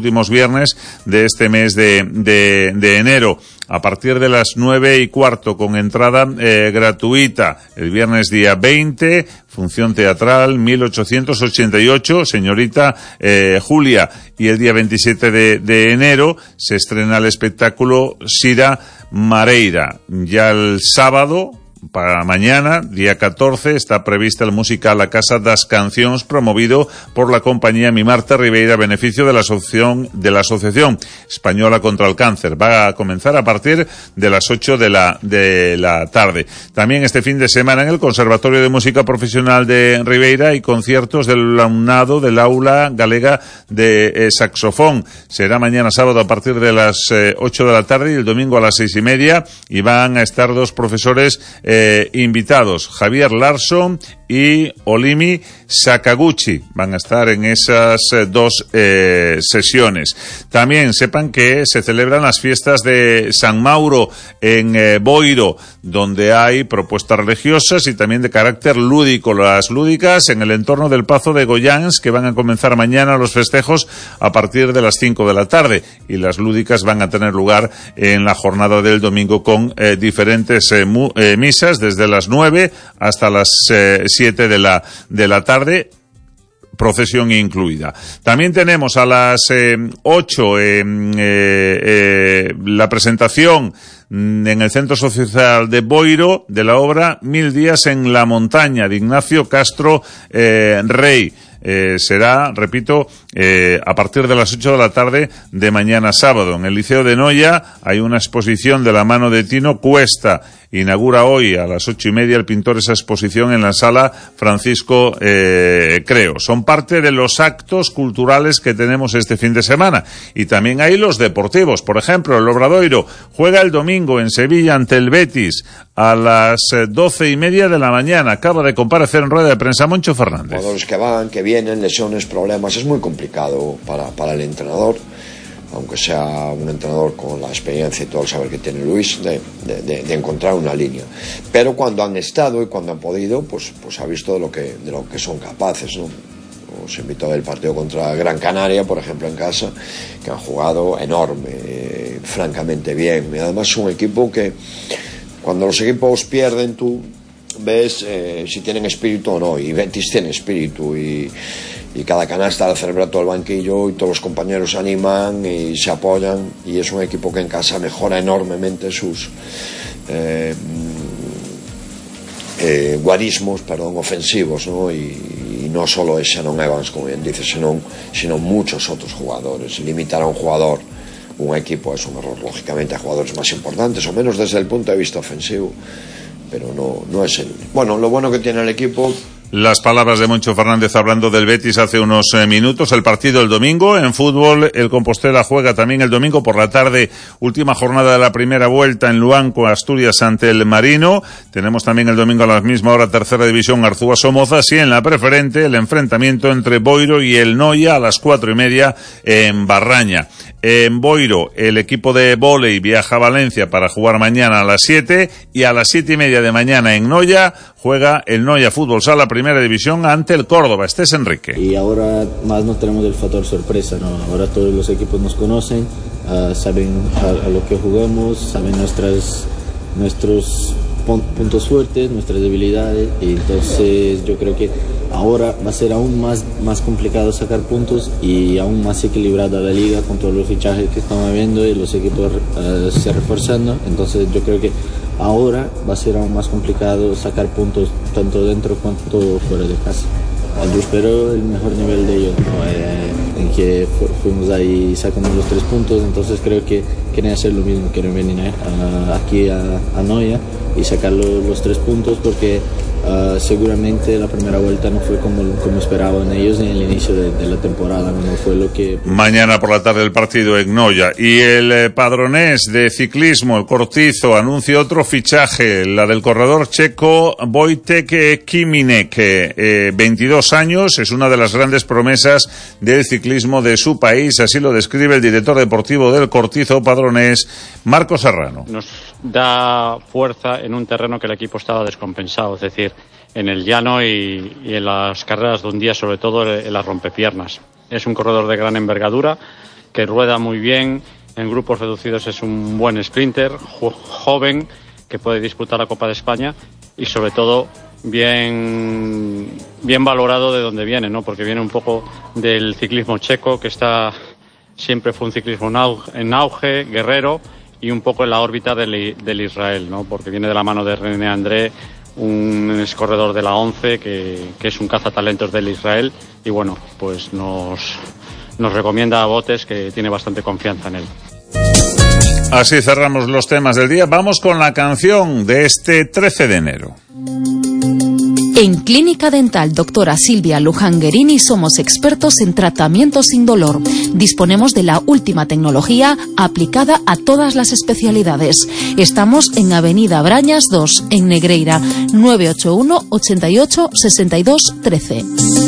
últimos viernes de este mes de, de, de enero, a partir de las nueve y cuarto, con entrada eh, gratuita. El viernes día veinte, función teatral mil ochocientos ochenta y ocho, señorita eh, Julia. Y el día veintisiete de, de enero se estrena el espectáculo Sira Mareira. Ya el sábado, para mañana, día catorce, está prevista el musical A Casa das Cancións, promovido por la compañía Mi Marta Ribeira, a beneficio de la asociación, de la Asociación Española contra el Cáncer. Va a comenzar a partir de las ocho de la, de la tarde. También este fin de semana en el Conservatorio de Música Profesional de Ribeira hay conciertos del alumnado del Aula Galega de eh, Saxofón. Será mañana sábado a partir de las eh, ocho de la tarde y el domingo a las seis y media, y van a estar dos profesores Eh, invitados, Javier Larson y Olimi Sakaguchi. Van a estar en esas eh, dos eh, sesiones. También sepan que se celebran las fiestas de San Mauro en eh, Boiro, donde hay propuestas religiosas y también de carácter lúdico. Las lúdicas en el entorno del Pazo de Goyáns, que van a comenzar mañana los festejos a partir de las cinco de la tarde, y las lúdicas van a tener lugar en la jornada del domingo con eh, diferentes eh, mu, eh, misas desde las nueve hasta las eh, siete de la, de la tarde, procesión incluida. También tenemos a las eh, ocho eh, eh, eh, la presentación en el Centro Social de Boiro de la obra Mil días en la montaña, de Ignacio Castro eh, Rey. Eh, será, repito, eh, a partir de las ocho de la tarde de mañana sábado. En el Liceo de Noia hay una exposición de la mano de Tino Cuesta. Inaugura hoy a las ocho y media el pintor esa exposición en la sala Francisco eh, Creo. Son parte de los actos culturales que tenemos este fin de semana. Y también hay los deportivos. Por ejemplo, el Obradoiro juega el domingo en Sevilla ante el Betis a las doce y media de la mañana. Acaba de comparecer en rueda de prensa Moncho Fernández. Jugadores que van, que vienen, lesiones, problemas. Es muy complicado para, para el entrenador, aunque sea un entrenador con la experiencia y todo el saber que tiene Luis, de, de, de, de encontrar una línea. Pero cuando han estado y cuando han podido, pues, pues ha visto de lo que, de lo que son capaces, ¿no? Os invito a ver el partido contra Gran Canaria, por ejemplo, en casa, que han jugado enorme, eh, francamente bien. Y además es un equipo que, cuando los equipos pierden, tú ves eh, si tienen espíritu o no, y Betis tiene espíritu, y, y cada canasta la celebra todo el banquillo y todos los compañeros se animan y se apoyan, y es un equipo que en casa mejora enormemente sus eh, eh, guarismos, perdón, ofensivos, ¿no? Y, y no solo es Shannon Evans, como bien dice, sino, sino muchos otros jugadores. Limitar a un jugador, un equipo, es un error, lógicamente, a jugadores más importantes o menos desde el punto de vista ofensivo, pero no, no es el... Bueno, lo bueno que tiene el equipo... Las palabras de Moncho Fernández hablando del Betis hace unos eh, minutos. El partido el domingo. En fútbol, el Compostela juega también el domingo por la tarde, última jornada de la primera vuelta en Luanco, Asturias, ante el Marino. Tenemos también el domingo a la misma hora, tercera división, Arzúa Somozas, y en la preferente el enfrentamiento entre Boiro y el Noia a las cuatro y media en Barraña. En Boiro, el equipo de vóley viaja a Valencia para jugar mañana a las siete, y a las siete y media de mañana en Noia juega el Noia Fútbol Sala Primera División ante el Córdoba. Este es Enrique. Y ahora más no tenemos el factor sorpresa, ¿no? Ahora todos los equipos nos conocen, uh, saben a, a lo que jugamos, saben nuestras, nuestros puntos fuertes, nuestras debilidades, y entonces yo creo que ahora va a ser aún más, más complicado sacar puntos y aún más equilibrada la liga con todos los fichajes que estamos viendo y los equipos uh, se reforzando. Entonces yo creo que ahora va a ser aún más complicado sacar puntos tanto dentro cuanto fuera de casa. Yo espero el mejor nivel de ellos, ¿no? eh, en que fu fuimos ahí y sacamos los tres puntos, entonces creo que quieren hacer lo mismo, quieren venir uh, aquí a, a Noia y sacar lo, los tres puntos, porque uh, seguramente la primera vuelta no fue como, como esperaban ellos en el inicio de, de la temporada, no fue lo que... Mañana por la tarde el partido en Noia. Y el eh, padronés de ciclismo, el Cortizo, anuncia otro fichaje, la del corredor checo Wojtek Kiminek, eh, veintidós años, es una de las grandes promesas del ciclismo de su país, así lo describe el director deportivo del Cortizo padronés, Marco Serrano. Nos da fuerza en un terreno que el equipo estaba descompensado, es decir, en el llano y, y en las carreras de un día, sobre todo en las rompepiernas. Es un corredor de gran envergadura que rueda muy bien, en grupos reducidos es un buen sprinter, jo- joven, que puede disputar la Copa de España y sobre todo bien, bien valorado de donde viene, ¿no? Porque viene un poco del ciclismo checo, que está siempre fue un ciclismo en auge, en auge guerrero, y un poco en la órbita del, del Israel, ¿no? Porque viene de la mano de René André, un corredor de la once que, que es un cazatalentos del Israel, y bueno, pues nos, nos recomienda a Botes, que tiene bastante confianza en él. Así cerramos los temas del día. Vamos con la canción de este trece de enero. En Clínica Dental Doctora Silvia Luján Guerini somos expertos en tratamiento sin dolor. Disponemos de la última tecnología aplicada a todas las especialidades. Estamos en Avenida Brañas dos, en Negreira, nueve ocho uno, ochenta y ocho, sesenta y dos, trece.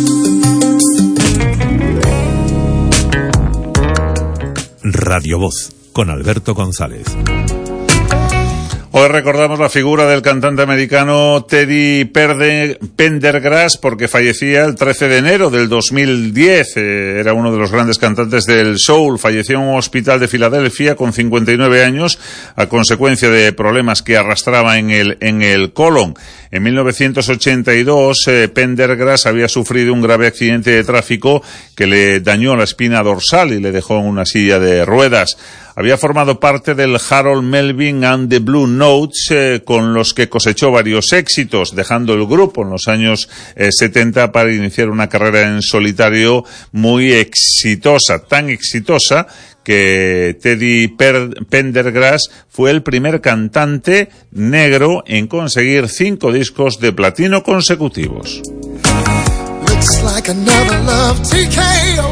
Radio Voz, con Alberto González. Hoy recordamos la figura del cantante americano Teddy Perde, Pendergrass, porque fallecía el trece de enero del dos mil diez. Eh, era uno de los grandes cantantes del soul. Falleció en un hospital de Filadelfia con cincuenta y nueve años a consecuencia de problemas que arrastraba en el, en el colon. En mil novecientos ochenta y dos, eh, Pendergrass había sufrido un grave accidente de tráfico que le dañó la espina dorsal y le dejó en una silla de ruedas. Había formado parte del Harold Melvin and the Blue Notes, eh, con los que cosechó varios éxitos, dejando el grupo en los años eh, setenta para iniciar una carrera en solitario muy exitosa, tan exitosa que Teddy per- Pendergrass fue el primer cantante negro en conseguir cinco discos de platino consecutivos. Looks like another love T K O.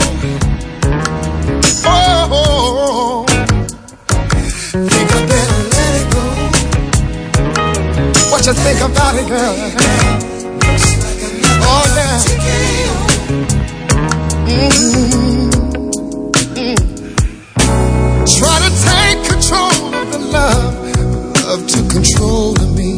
Oh, oh, oh. Think I better let it go. What you think about it, girl? Looks like another oh, yeah. T K O. Mm-hmm. Try to take control of the love, love to control of me.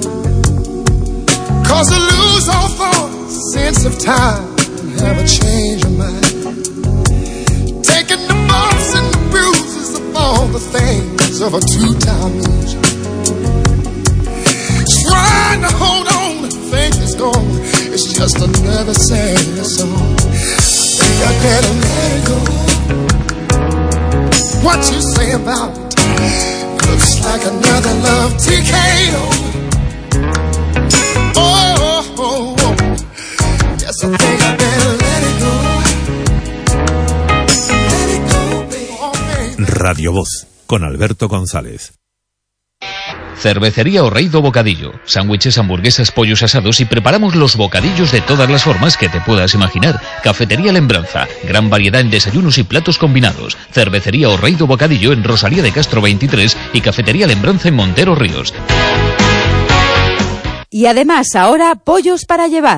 Cause I lose all thought, sense of time, and have a change of mind. Taking the bumps and the bruises of all the things of a two-time loser. Trying to hold on, think it's gone, it's just another sad song. I think I better let it go. What you say about it? Looks like another love T K O. Oh, oh, oh, oh. Yes, I think I better let it go. Let it go, baby. Oh, baby. Radio Voz, con Alberto González. Cervecería O Rei do Bocadillo. Sándwiches, hamburguesas, pollos asados y preparamos los bocadillos de todas las formas que te puedas imaginar. Cafetería Lembranza. Gran variedad en desayunos y platos combinados. Cervecería O Rei do Bocadillo en Rosalía de Castro veintitrés y Cafetería Lembranza en Montero Ríos. Y además ahora pollos para llevar.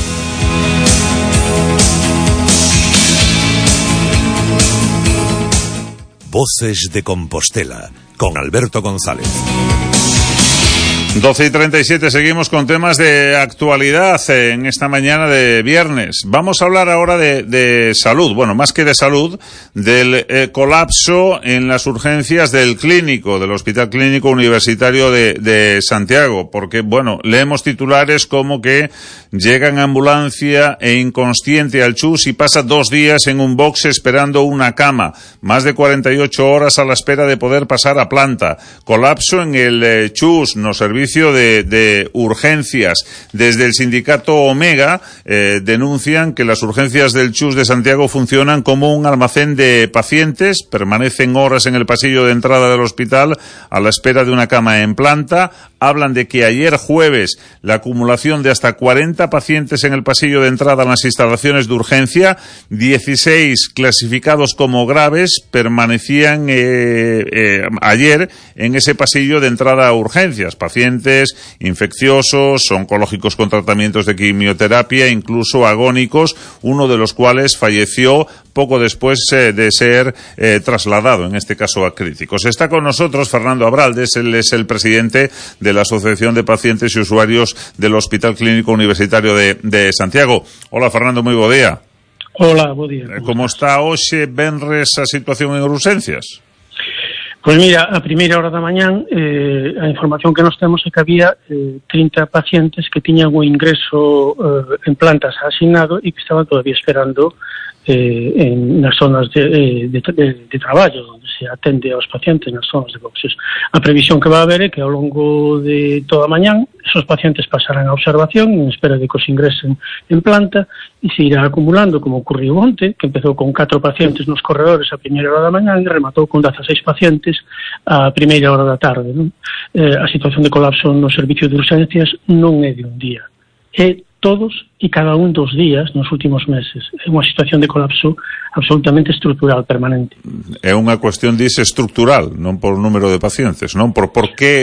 Voces de Compostela, con Alberto González. doce y treinta y siete, seguimos con temas de actualidad en esta mañana de viernes. Vamos a hablar ahora de, de salud, bueno, más que de salud, del eh, colapso en las urgencias del clínico, del Hospital Clínico Universitario de, de Santiago, porque, bueno, leemos titulares como que llegan ambulancia e inconsciente al Chus y pasa dos días en un box esperando una cama, más de cuarenta y ocho horas a la espera de poder pasar a planta, colapso en el eh, Chus, no servicio De, de urgencias. Desde el sindicato Omega eh, denuncian que las urgencias del Chus de Santiago funcionan como un almacén de pacientes, permanecen horas en el pasillo de entrada del hospital a la espera de una cama en planta. Hablan de que ayer jueves la acumulación de hasta cuarenta pacientes en el pasillo de entrada en las instalaciones de urgencia, dieciséis clasificados como graves, permanecían eh, eh, ayer en ese pasillo de entrada a urgencias. Pacientes infecciosos, oncológicos con tratamientos de quimioterapia, incluso agónicos, uno de los cuales falleció poco después eh, de ser eh, trasladado, en este caso a críticos. Está con nosotros Fernando Abraldes, él es el presidente de la Asociación de Pacientes y Usuarios del Hospital Clínico Universitario de, de Santiago. Hola Fernando, muy buen día. Hola, bo día. Como está hoxe, venres a situación en urxencias? Pois mira, a primeira hora da mañán eh, a información que nos temos é que había eh, trinta pacientes que tiñan o ingreso eh, en plantas asignado e que estaban todavía esperando eh, en nas zonas de, de, de, de traballo, onde se atende aos pacientes nas zonas de boxes. A previsión que va a haber é que ao longo de toda a mañán esos pacientes pasarán a observación en espera de que os ingresen en planta e se irá acumulando, como ocurriu onte, que empezou con catro pacientes nos corredores a primeira hora da mañán e rematou con dezaseis pacientes a primeira hora da tarde. Non? Eh, a situación de colapso no servicio de urxencias non é de un día, é todos e cada un dos días nos últimos meses. É unha situación de colapso absolutamente estrutural, permanente. É unha cuestión, dice, estrutural, non por número de pacientes, non? Por por que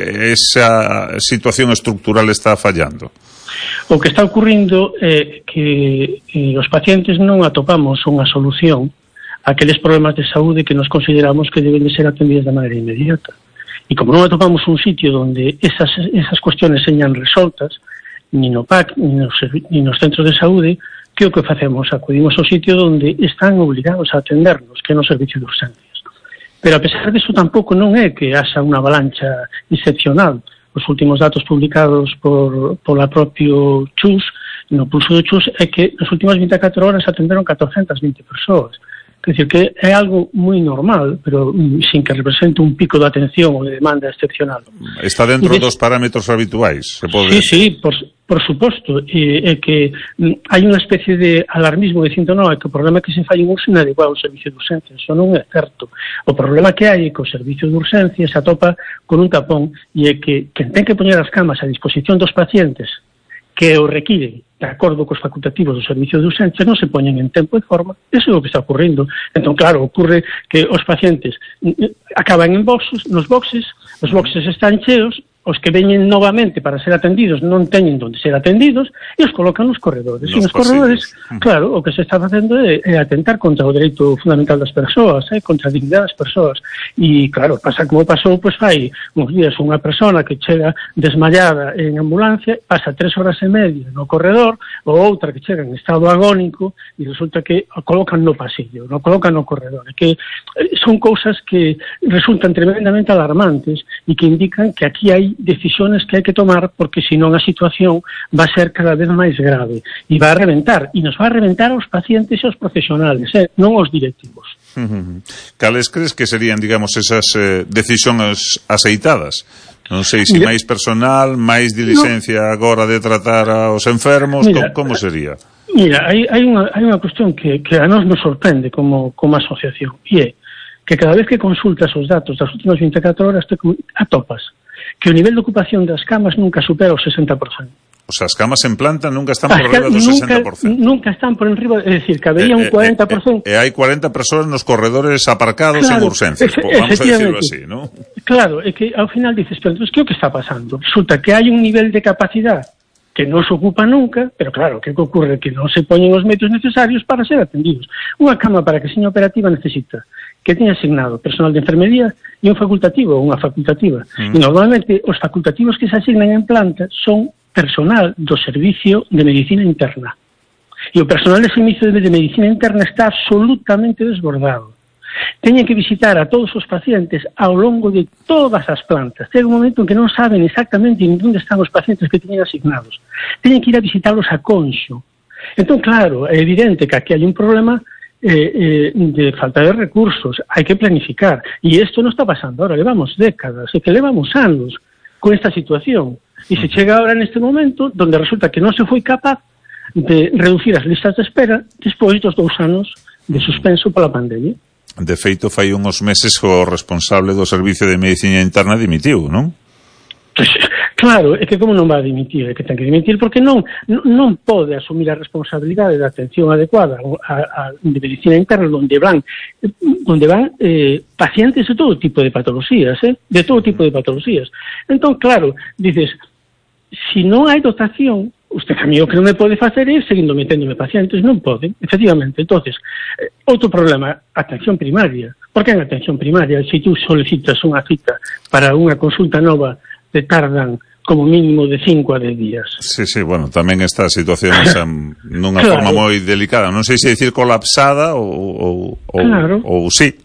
esa situación estrutural está fallando? O que está ocurrindo é que eh, os pacientes non atopamos unha solución a aqueles problemas de saúde que nos consideramos que deben de ser atendidos de maneira inmediata. E como non atopamos un sitio onde esas, esas cuestiones señan resoltas, ni no P A C, ni nos, ni nos centros de saúde, que o que facemos? Acudimos ao sitio onde están obligados a atendernos, que é no servicio de urxencias. Pero a pesar disso tampouco non é que haxa unha avalancha excepcional. Os últimos datos publicados por pola propio Chus, no pulso do Chus, é que nas últimas vinte e catro horas atenderon catorcentas vinte persoas. Quer dizer que é algo moi normal, pero sin que represente un pico de atención ou de demanda excepcional. Está dentro de... dos parámetros habituais, se pode Sí, decir. sí, por, por suposto. É que hai unha especie de alarmismo dicindo, non, é que o problema é que se fai un uso inadecuado ao servicio de urxencias. Eso non é certo. O problema que hai é que o servicio de urxencias se atopa con un tapón e é que quen ten que poñer as camas a disposición dos pacientes que o requiren de acordo cos facultativos do servicio de urxencias non se poñen en tempo e forma. Eso é o que está ocurrindo. Entón, claro, ocurre que os pacientes acaban en boxes, nos boxes, os boxes están cheos, os que veñen novamente para ser atendidos non teñen onde ser atendidos e os colocan nos corredores. Nos e nos corredores, claro, o que se está facendo é, é atentar contra o dereito fundamental das persoas, é, contra a dignidade das persoas. E, claro, pasa como pasou, pois fai uns días unha persona que chega desmayada en ambulancia, pasa tres horas e media no corredor, ou outra que chega en estado agónico e resulta que o colocan no pasillo, non colocan no corredor. É que son cousas que resultan tremendamente alarmantes e que indican que aquí hai decisiones que hai que tomar porque senón a situación va a ser cada vez máis grave e va a reventar, e nos va a reventar aos pacientes e aos profesionales, eh, non aos directivos. Uh-huh. Cales crees que serían, digamos, esas eh, decisións aceitadas? Non sei se máis personal, máis diligencia no. agora de tratar aos enfermos, mira, como, como sería? Mira, hai, hai, unha, hai unha cuestión que, que a nos nos sorprende como, como asociación, e é que cada vez que consultas os datos das últimas vinte e catro horas te atopas que o nivel de ocupación das camas nunca supera o sesenta por cento. O sea, as camas en planta nunca están por arriba do sesenta por cento. Nunca están por enriba, é dicir, que habería eh, un cuarenta por cento. E eh, eh, eh, hai cuarenta persoas nos corredores aparcados claro, en urxencias, efe, vamos a decirlo así, ¿no? Claro, é que ao final dices, pero entonces, que é o que está pasando? Resulta que hai un nivel de capacidade que non se ocupa nunca, pero claro, que ocurre? Que non se poñen os medios necesarios para ser atendidos. Unha cama para que seña operativa necesita que teña asignado personal de enfermería e un facultativo ou unha facultativa. Mm. E normalmente os facultativos que se asignan en planta son personal do servicio de medicina interna. E o personal de servicio de medicina interna está absolutamente desbordado. Teñen que visitar a todos os pacientes ao longo de todas as plantas. Chega un momento en que non saben exactamente onde están os pacientes que teñen asignados. Teñen que ir a visitarlos a conxo. Entón, claro, é evidente que aquí hai un problema Eh, eh, de falta de recursos, hai que planificar, e isto non está pasando ahora, levamos décadas, e que levamos anos con esta situación, e se chega ahora neste momento donde resulta que non se foi capaz de reducir as listas de espera despois dos dous anos de suspenso pola pandemia. De feito, fai uns meses o responsable do Servicio de Medicina Interna dimitiu, non? Claro, é que como non va a dimitir, é que ten que dimitir porque non non pode asumir a responsabilidade da atención adecuada a, a, de medicina interna onde van onde van eh, pacientes de todo tipo de patologías, eh, de todo tipo de patologías. Entón, claro, dices, si non hai dotación, usted camiño que non me pode facer é seguindo meténdome pacientes, non pode, efectivamente. Entonces, eh, outro problema, atención primaria. Por que en atención primaria, se si tú solicitas unha cita para unha consulta nova, te tardan como mínimo de cinco a dez días. Sí, sí, bueno, tamén esta situación esa nunha claro. forma moi delicada. Non sei se dicir colapsada ou, ou, ou, claro. ou sí.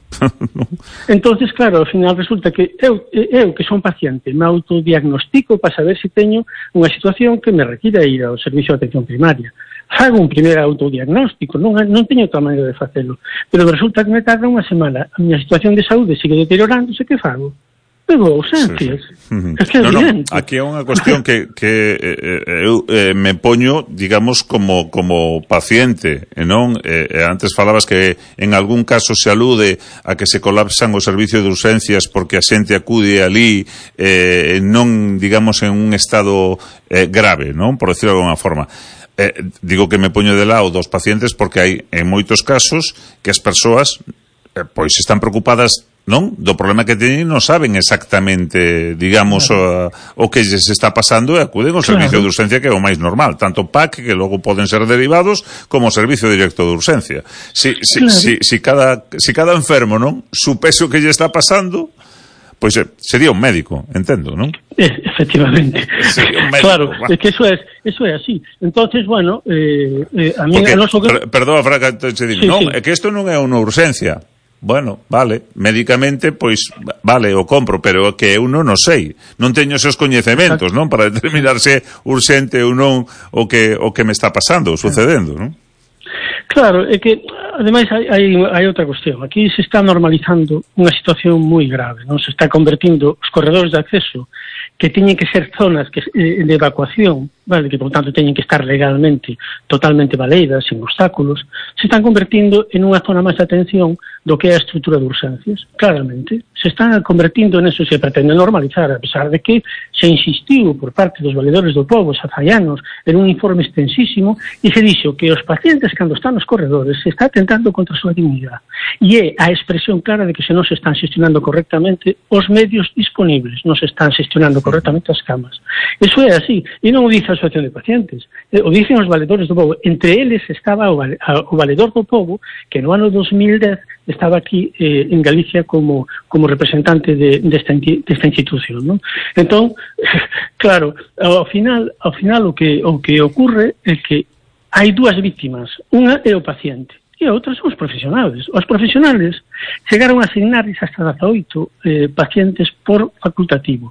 Entonces, claro, ao final resulta que eu, eu que son paciente, me autodiagnostico para saber se teño unha situación que me requira ir ao servicio de atención primaria. Fago un primeiro autodiagnóstico, non, non teño outra maneira de facelo, pero resulta que me tarda unha semana, a miña situación de saúde sigue deteriorándose, que fago? Pero ausencias. Sí, sí. Es que é no, evidente. No, aquí é unha cuestión que, que eh, eu eh, me poño, digamos, como como paciente, e non? Eh, antes falabas que en algún caso se alude a que se colapsan o servicio de urgencias porque a xente acude ali eh, non, digamos, en un estado eh, grave, non? Por decirlo de alguna forma. Eh, digo que me poño de lado dos pacientes porque hai en moitos casos que as persoas eh, pois están preocupadas, non? Do problema que teñen, non saben exactamente, digamos, claro. o, o que lles está pasando e acuden ao servicio claro. de urgencia, que é o máis normal, tanto P A C, que logo poden ser derivados, como o servicio directo de urgencia. Si, si, claro. si, si, cada, si cada enfermo, non, supese o que lle está pasando, pois pues, sería un médico, entendo, non? Efectivamente. Sería un médico. Claro, es que eso es, eso é así. Entonces, bueno, eh, eh, a mí... Porque, a noso... per, perdón, Fraga, te digo, sí, non, sí. É que isto non é unha urgencia. Bueno, vale, médicamente, pois, vale, o compro, pero que eu non o sei. Non teño esos coñecementos, non? Para determinar se urxente ou non o que, o que me está pasando, sucedendo, non? Claro, é que, ademais, hai, hai, hai outra cuestión. Aquí se está normalizando unha situación moi grave, non? Se está convertindo os corredores de acceso, que teñen que ser zonas que, eh, de evacuación, vale, que por tanto teñen que estar legalmente totalmente valeiras, sin obstáculos, se están convertindo en unha zona máis de atención do que é a estrutura de urgencias, claramente. Se están convertindo en eso, se pretende normalizar, a pesar de que se insistiu por parte dos valedores do povo, safaianos, en un informe extensísimo, e se dixo que os pacientes, cando están nos corredores, se está atentando contra a súa dignidade. E é a expresión clara de que se non se están xestionando correctamente os medios disponibles, non se están xestionando correctamente as camas. Eso é así, e non o dice a Asociación de Pacientes, o dicen os valedores do povo. Entre eles estaba o, vale, o valedor do povo, que no ano dos mil dez estaba aquí eh, en Galicia como, como representante de, desta, de esta institución, ¿no? Entón, claro, ao final, ao final o que, o que ocurre é que hai dúas víctimas, unha é o paciente e a outra son os profesionales. Os profesionales chegaron a asignarles hasta dezaoito eh, pacientes por facultativo.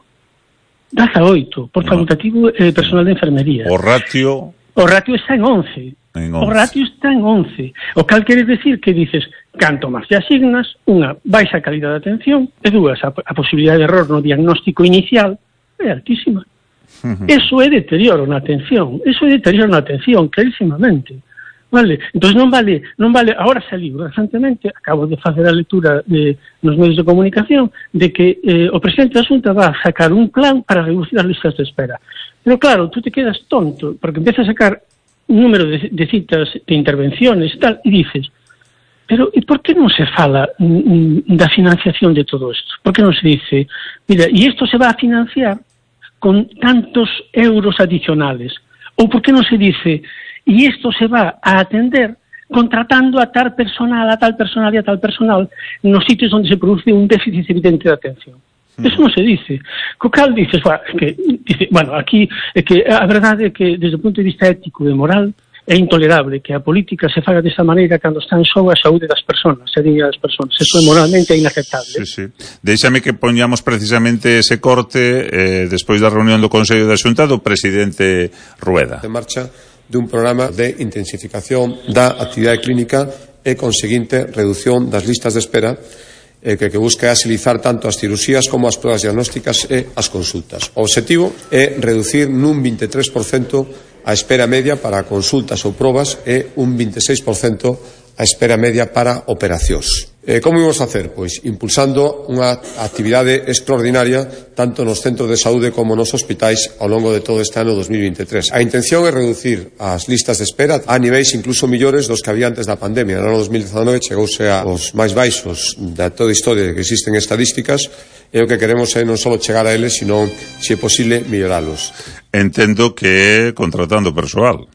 dezaoito por facultativo eh, personal de enfermería. O ratio... O ratio está en once. En once. O ratio está en once. O cal queres decir que dices, canto máis te asignas, unha, baixa calidad de atención, e dúas, a, a posibilidade de error no diagnóstico inicial é altísima. Uh-huh. Eso é deterioro na atención. Eso é deterioro na atención, clarísimamente. Vale, entón non vale, non vale, agora saliu recentemente, acabo de facer a lectura de, nos medios de comunicación, de que eh, o presidente da Xunta va a sacar un plan para reducir as listas de espera. Pero claro, tú te quedas tonto, porque empiezas a sacar un número de, de citas, de intervenciones e tal, e dices, pero e por que non se fala mm, da financiación de todo isto? Por que non se dice, mira, e isto se va a financiar con tantos euros adicionales? Ou por que non se dice, e isto se va a atender contratando a tal personal, a tal personal e a tal personal nos sitios onde se produce un déficit evidente de atención? Eso non se dice. Co cal dices, bueno, que, dice, bueno, aquí é que a verdade é que desde o punto de vista ético e moral é intolerable que a política se faga desta maneira cando está en xogo a saúde das persoas, a dignidade das persoas. Eso é moralmente inaceptable. Sí, sí. Deixame que poñamos precisamente ese corte eh, despois da reunión do Consello da Xunta do presidente Rueda. De marcha de un programa de intensificación da actividade clínica e conseguinte reducción das listas de espera eh, que, que busca agilizar tanto as cirurxías como as pruebas diagnósticas e as consultas. O obxectivo é reducir nun vinte e tres por cento a espera media para consultas ou probas e un vinte e seis por cento a espera media para operacións. Eh, como ímos facer? Pois impulsando unha actividade extraordinaria tanto nos centros de saúde como nos hospitais ao longo de todo este ano dos mil vinte e tres. A intención é reducir as listas de espera a niveis incluso millores dos que había antes da pandemia. No ano dos mil dezanove chegouse aos máis baixos da toda a historia que existen estadísticas e o que queremos é non só chegar a eles, sino, se é posible, melloralos. Entendo que contratando persoal.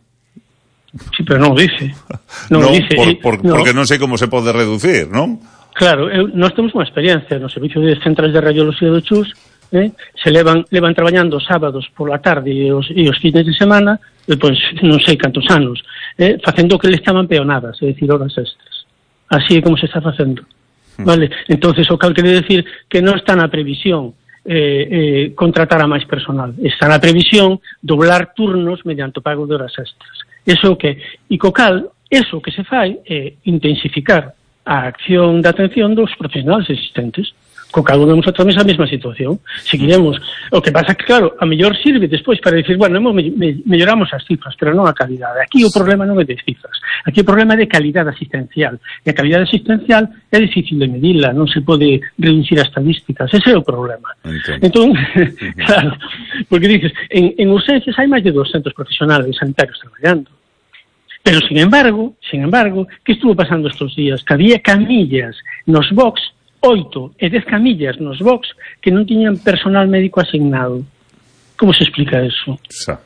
Sí, pero non o dice. Non no, o dice. Por, por, no. Porque non sei como se pode reducir, non? Claro, eu, nós temos unha experiencia no servicio de centrais de radiología do Chus, eh? se levan, levan traballando sábados pola tarde e os, e os fines de semana, e, pois, non sei cantos anos, eh? facendo que le estaban peonadas, é dicir, horas extras. Así é como se está facendo. Vale? Entonces, o cal quere decir que non está na previsión eh, eh, contratar a máis personal. Está na previsión doblar turnos mediante o pago de horas extras. Eso que, e co cal, eso que se fai é intensificar a acción de atención dos profesionales existentes. Co cal volvemos outra vez a mesma situación. Seguiremos. O que pasa que, claro, a mellor sirve despois para decir, bueno, me, me, melloramos as cifras, pero non a calidade. Aquí o problema non é de cifras. Aquí o problema é de calidade asistencial. E a calidade asistencial é difícil de medirla, non se pode reducir as estadísticas. Ese é o problema. Entón, claro, porque dices, en, en urgencias hai máis de doscientos profesionales sanitarios traballando. Pero, sin embargo, sin embargo, que estuvo pasando estos días? Que había camillas nos box, oito e dez camillas nos box que non tiñan personal médico asignado. Como se explica eso? Xa.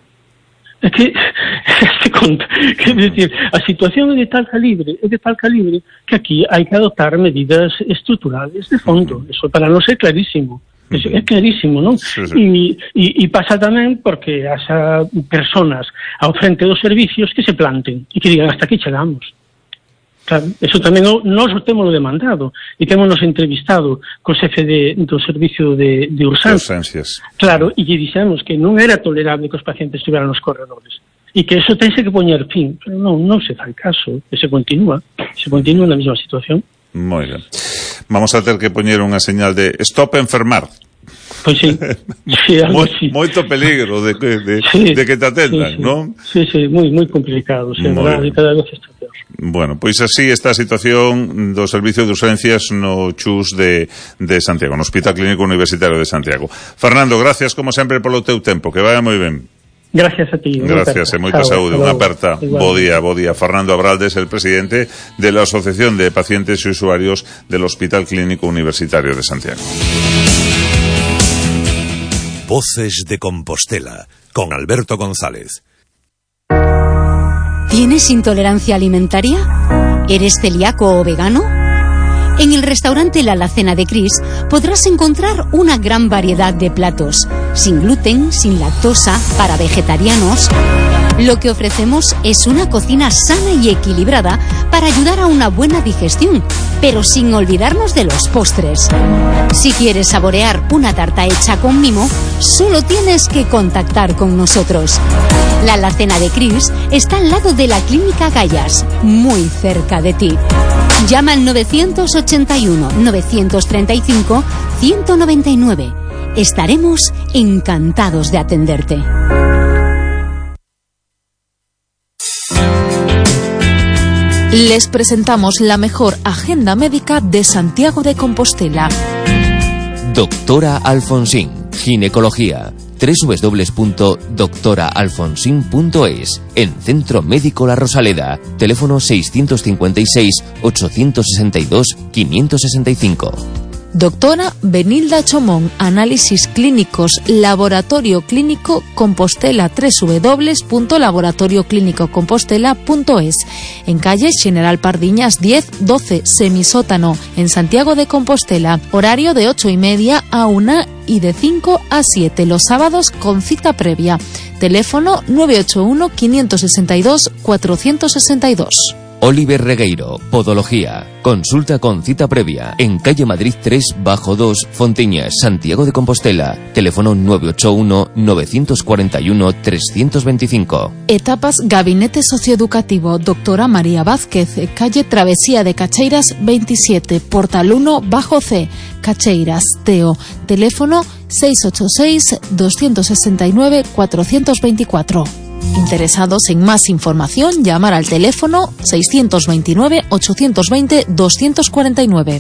É que, este conta, que decir, a situación é de tal calibre, é de tal calibre que aquí hai que adoptar medidas estruturales de fondo. Uh-huh. Eso para nós é clarísimo. Eso é clarísimo, non? Sí, sí. E, e, e pasa tamén porque haxa personas ao frente dos servicios que se planten e que digan hasta aquí chegamos. Claro, eso tamén nós o temos demandado e temos entrevistado co xefe de, do servicio de, de urgencias. urgencias. Claro, e lle dixemos que non era tolerable que os pacientes estiveran nos corredores e que eso tense que poñer fin, pero non, non se fai caso, e se continúa, se continúa na mesma situación. Moi ben. Vamos a ter que poñer unha señal de stop enfermar. Pois sí, sí, algo Mo, así. Moito peligro de, de, de, sí, de que te atendan, sí, sí. non? Sí, sí, moi, moi complicado, sí, verdad, e cada vez está peor. Bueno, pois así está a situación do Servicio de Urgencias no Chus de, de Santiago, no Hospital Clínico Universitario de Santiago. Fernando, gracias como sempre polo teu tempo, que vaya moi ben. Gracias a ti. Gracias, e moita saúde. Unha aperta. Bo día, bo día. Fernando Abraldes, el presidente de la Asociación de Pacientes y Usuarios del Hospital Clínico Universitario de Santiago. Voces de Compostela, con Alberto González. ¿Tienes intolerancia alimentaria? ¿Eres celíaco o vegano? En el restaurante La Alacena de Cris podrás encontrar una gran variedad de platos, sin gluten, sin lactosa, para vegetarianos. Lo que ofrecemos es una cocina sana y equilibrada para ayudar a una buena digestión, pero sin olvidarnos de los postres. Si quieres saborear una tarta hecha con mimo, solo tienes que contactar con nosotros. La Alacena de Cris está al lado de la Clínica Gallas, muy cerca de ti. Llama al nueve ochenta y uno, novecientos treinta y cinco, ciento noventa y nueve. Estaremos encantados de atenderte. Les presentamos la mejor agenda médica de Santiago de Compostela. Doctora Alfonsín, ginecología. doble u doble u doble u punto doctora alfonsín punto es. En Centro Médico La Rosaleda. Teléfono seiscientos cincuenta y seis, ochocientos sesenta y dos, quinientos sesenta y cinco. Doctora Benilda Chomón, análisis clínicos, Laboratorio Clínico Compostela, doble u doble u doble u punto laboratorio clínico compostela punto es. En calle General Pardiñas diez doce, semisótano, en Santiago de Compostela. Horario de ocho y media a una y de cinco a siete, los sábados con cita previa. Teléfono nueve ocho uno, quinientos sesenta y dos, cuatrocientos sesenta y dos. Oliver Regueiro, Podología. Consulta con cita previa en calle Madrid tres bajo dos, Fontiñas, Santiago de Compostela. Teléfono nueve ocho uno, novecientos cuarenta y uno, trescientos veinticinco. Etapas Gabinete Socioeducativo Doctora María Vázquez, calle Travesía de Cacheiras veintisiete, Portal uno bajo C, Cacheiras, Teo. Teléfono seis ocho seis, dos seis nueve, cuatro dos cuatro. Interesados en más información, llamar al teléfono seiscientos veintinueve, ochocientos veinte, doscientos cuarenta y nueve.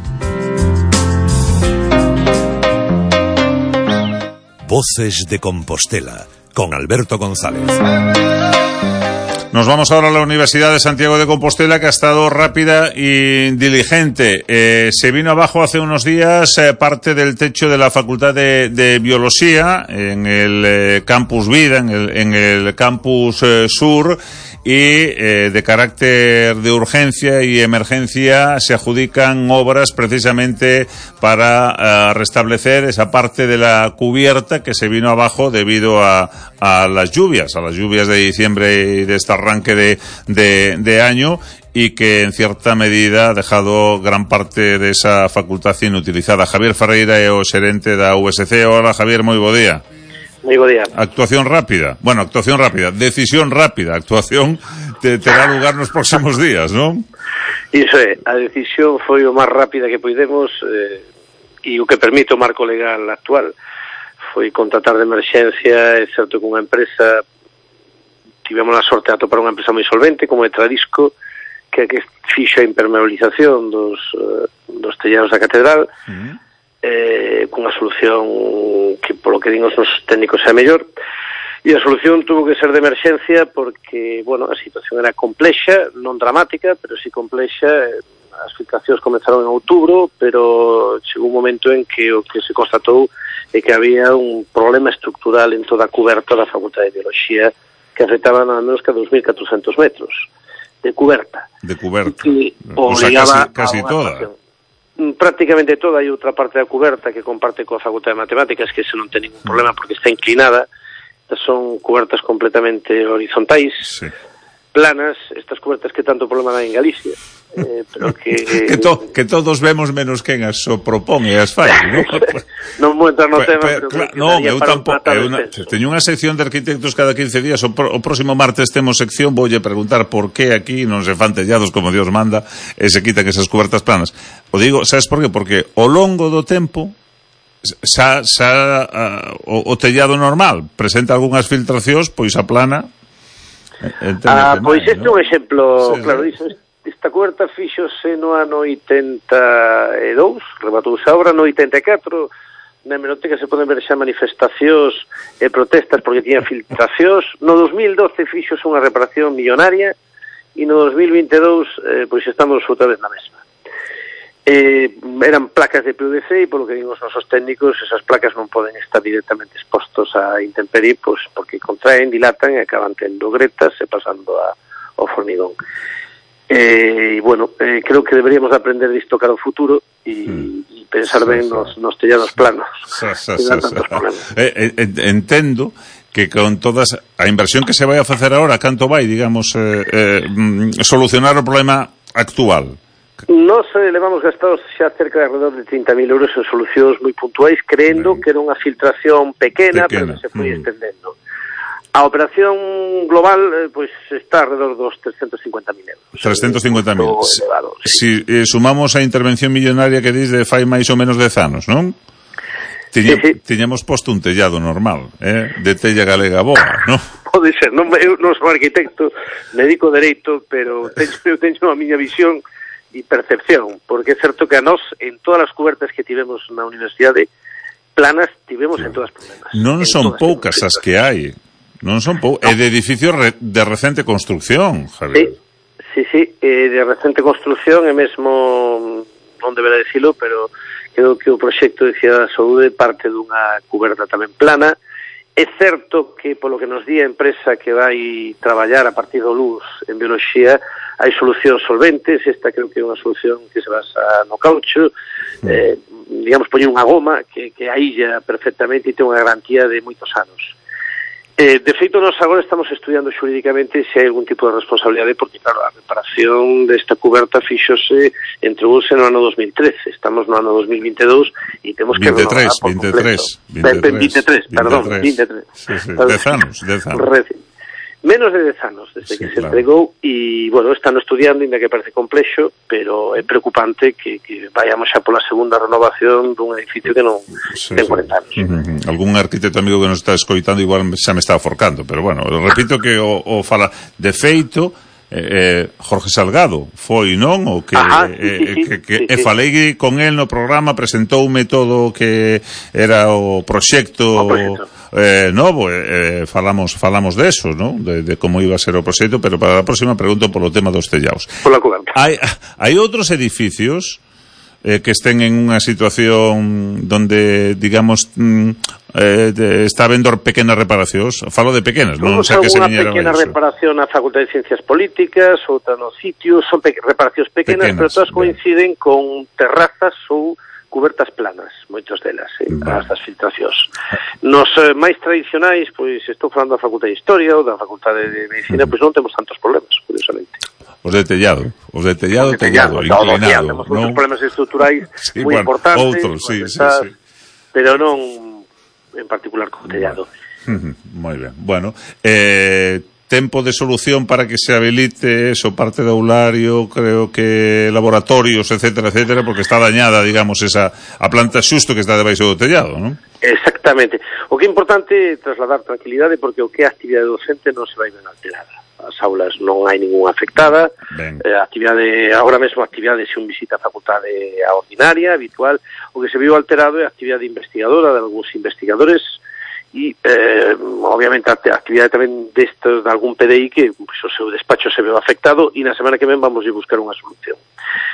Voces de Compostela, con Alberto González. Nos vamos ahora a la Universidad de Santiago de Compostela, que ha estado rápida y diligente. Eh, se vino abajo hace unos días eh, parte del techo de la Facultad de, de Biología en el eh, Campus Vida, en el, en el Campus eh, Sur, y eh, de carácter de urgencia y emergencia se adjudican obras precisamente para uh, restablecer esa parte de la cubierta que se vino abajo debido a, a las lluvias, a las lluvias de diciembre y de este arranque de, de, de año, y que en cierta medida ha dejado gran parte de esa facultad inutilizada. Javier Ferreira é o xerente da U S C. Hola, Javier, moi bo día. Moi bo día. Actuación rápida. Bueno, actuación rápida. Decisión rápida. Actuación te, terá lugar nos próximos días, non? Iso é. A decisión foi o máis rápida que poidemos eh, e o que permite o marco legal actual. Foi contratar de emerxencia, é certo que unha empresa, tivemos a sorte de atopar unha empresa moi solvente, como é Tradisco, que, que fixo a impermeabilización dos, uh, dos tellados da catedral, uh-huh. eh, cunha solución que polo que din os nosos técnicos é mellor, e a solución tuvo que ser de emerxencia porque, bueno, a situación era complexa, non dramática, pero si complexa. As filtracións comenzaron en outubro, pero chegou un momento en que o que se constatou é que había un problema estructural en toda a cuberta da Facultade de Biología que afectaba nada menos que a dos mil catrocentos metros de cuberta. De cuberta. Que o sea, casi, casi toda. Actuación. Prácticamente toda. Hai outra parte da cuberta que comparte coa Facultade de Matemáticas, que se non ten ningún problema porque está inclinada. Estas son cubertas completamente horizontais, sí. Planas, estas cubertas que tanto problema hai en Galicia. Eh, pero que... que, to, que todos vemos menos quen as o propón e as fai, non? Non vou entrar no tema, pero, pero non, eu tampouco, teño unha sección de arquitectos cada quince días, o, pro, o próximo martes temos sección, voulle preguntar por que aquí non se fan tellados como Dios manda e se quitan esas cubertas planas. O digo, sabes por qué? Porque ao longo do tempo xa, xa uh, o, o tellado normal presenta algunhas filtracións, pois a plana ah, pois este é un exemplo, sí, claro, iso, esta cuberta fíxose no ano oitenta e dous, rematouse a obra no oitenta e catro, na hemeroteca se poden ver xa manifestacións e protestas porque tiña filtracións. No dos mil doce fíxose unha reparación millonaria e no dos mil vinte e dous eh, pois estamos outra vez na mesma. Eh, eran placas de P V C e polo que digo os nosos técnicos, esas placas non poden estar directamente expostos a intemperie, pois porque contraen, dilatan e acaban tendo gretas e pasando a, ao formigón. E, eh, bueno, eh, creo que deberíamos aprender disto cara ao futuro e, mm. e pensar ben nos, nos tellados planos. Sa, sa, sa, sa. Eh, eh, entendo que con todas a inversión que se vai a facer agora, canto vai, digamos, eh, eh, solucionar o problema actual? Nos eh, levamos gastados xa cerca de alrededor de trinta mil euros en solucións moi puntuais, creendo mm. que era unha filtración pequena, pequena. pero que se foi mm. estendendo. A operación global eh, pois está alrededor dos trescentos cincuenta mil euros. trescentos cincuenta mil. Si, si eh, sumamos a intervención millonaria que dis de fai máis ou menos dez anos, non? Tiña, sí, sí. Tiñamos posto un tellado normal, eh? De tella galega boa, non? Pode ser, non, eu non sou arquitecto, dedico dereito, pero teño, eu teño a miña visión e percepción, porque é certo que a nós, en todas as cubertas que tivemos na universidade, planas tivemos en todas as problemas. Non son poucas as que hai, non son poucas, no. É de edificios re, de recente construcción, Javier. Sí, sí, sí, é de recente construcción, e mesmo, non deberá dicilo, pero creo que o proxecto de Cidade da Saúde parte dunha cuberta tamén plana. É certo que, polo que nos di a empresa que vai traballar a partir do luz en biología, hai solucións solventes. Esta creo que é unha solución que se basa no caucho, eh, digamos, poñer unha goma que, que aílla perfectamente e ten unha garantía de moitos anos. Eh, de feito, nós agora estamos estudiando xurídicamente se hai algún tipo de responsabilidade, porque, claro, a reparación desta cuberta fixose, entregouse no ano dos mil trece, estamos no ano dos mil vinte e dous e temos que renovar por completo. vinte e tres, perdón, vinte e tres. Sí, sí, dez anos, dez anos. Menos de dez anos desde sí, que se claro. entregou e, bueno, están estudiando, ainda que parece complexo, pero é preocupante que, que vayamos xa pola segunda renovación dun edificio que non sí, ten cuarenta anos. Uh -huh. Algún arquitecto amigo que nos está escoitando igual xa me está aforcando, pero bueno, repito que o, o fala de feito, eh, Jorge Salgado foi, non? O que, Ajá, sí, sí, sí, que, que sí, sí. E falei con el no programa, presentoume todo o que era o proxecto, o proxecto. Eh, novo, eh, falamos falamos de eso, ¿no? De, de como iba a ser o proxecto, pero para a próxima pregunto polo tema dos tellaos. Pola cuberta. Hai, hai outros edificios eh, que estén en unha situación donde, digamos, mm, eh, está habendo pequenas reparacións? Falo de pequenas, non sei que se viñera unha pequena reparación na Facultade de Ciencias Políticas, outra no sitio, son pe reparacións pequenas, pequenas, pero todas coinciden ben. Con terrazas ou cubertas planas, moitos delas, eh, vale. As das filtracións. Nos eh, máis tradicionais, pois estou falando da Facultade de Historia ou da Facultade de Medicina, pois non temos tantos problemas, curiosamente. Os de tellado, os de tellado, os de tellado, tellado inclinado, no, no, temos outros problemas estruturais sí, moi bueno, importantes, outros, sí, sí, esas, sí. Pero non en particular con tellado. Bueno. Moi ben. Bueno, eh, tempo de solución para que se habilite eso, parte do aulario, creo que laboratorios, etcétera, etcétera, porque está dañada, digamos, esa a planta xusto que está debaixo do tellado, non? Exactamente. O que é importante é trasladar tranquilidade, porque o que é a actividade docente non se vai ben alterada. As aulas non hai ninguna afectada, eh, a actividade, agora mesmo a actividade se un visita a facultade a ordinaria, habitual, o que se viu alterado é a actividade investigadora de algúns investigadores e, eh, obviamente, a actividade tamén destes de algún P D I que pues, o seu despacho se veu afectado e na semana que ven vamos a buscar unha solución.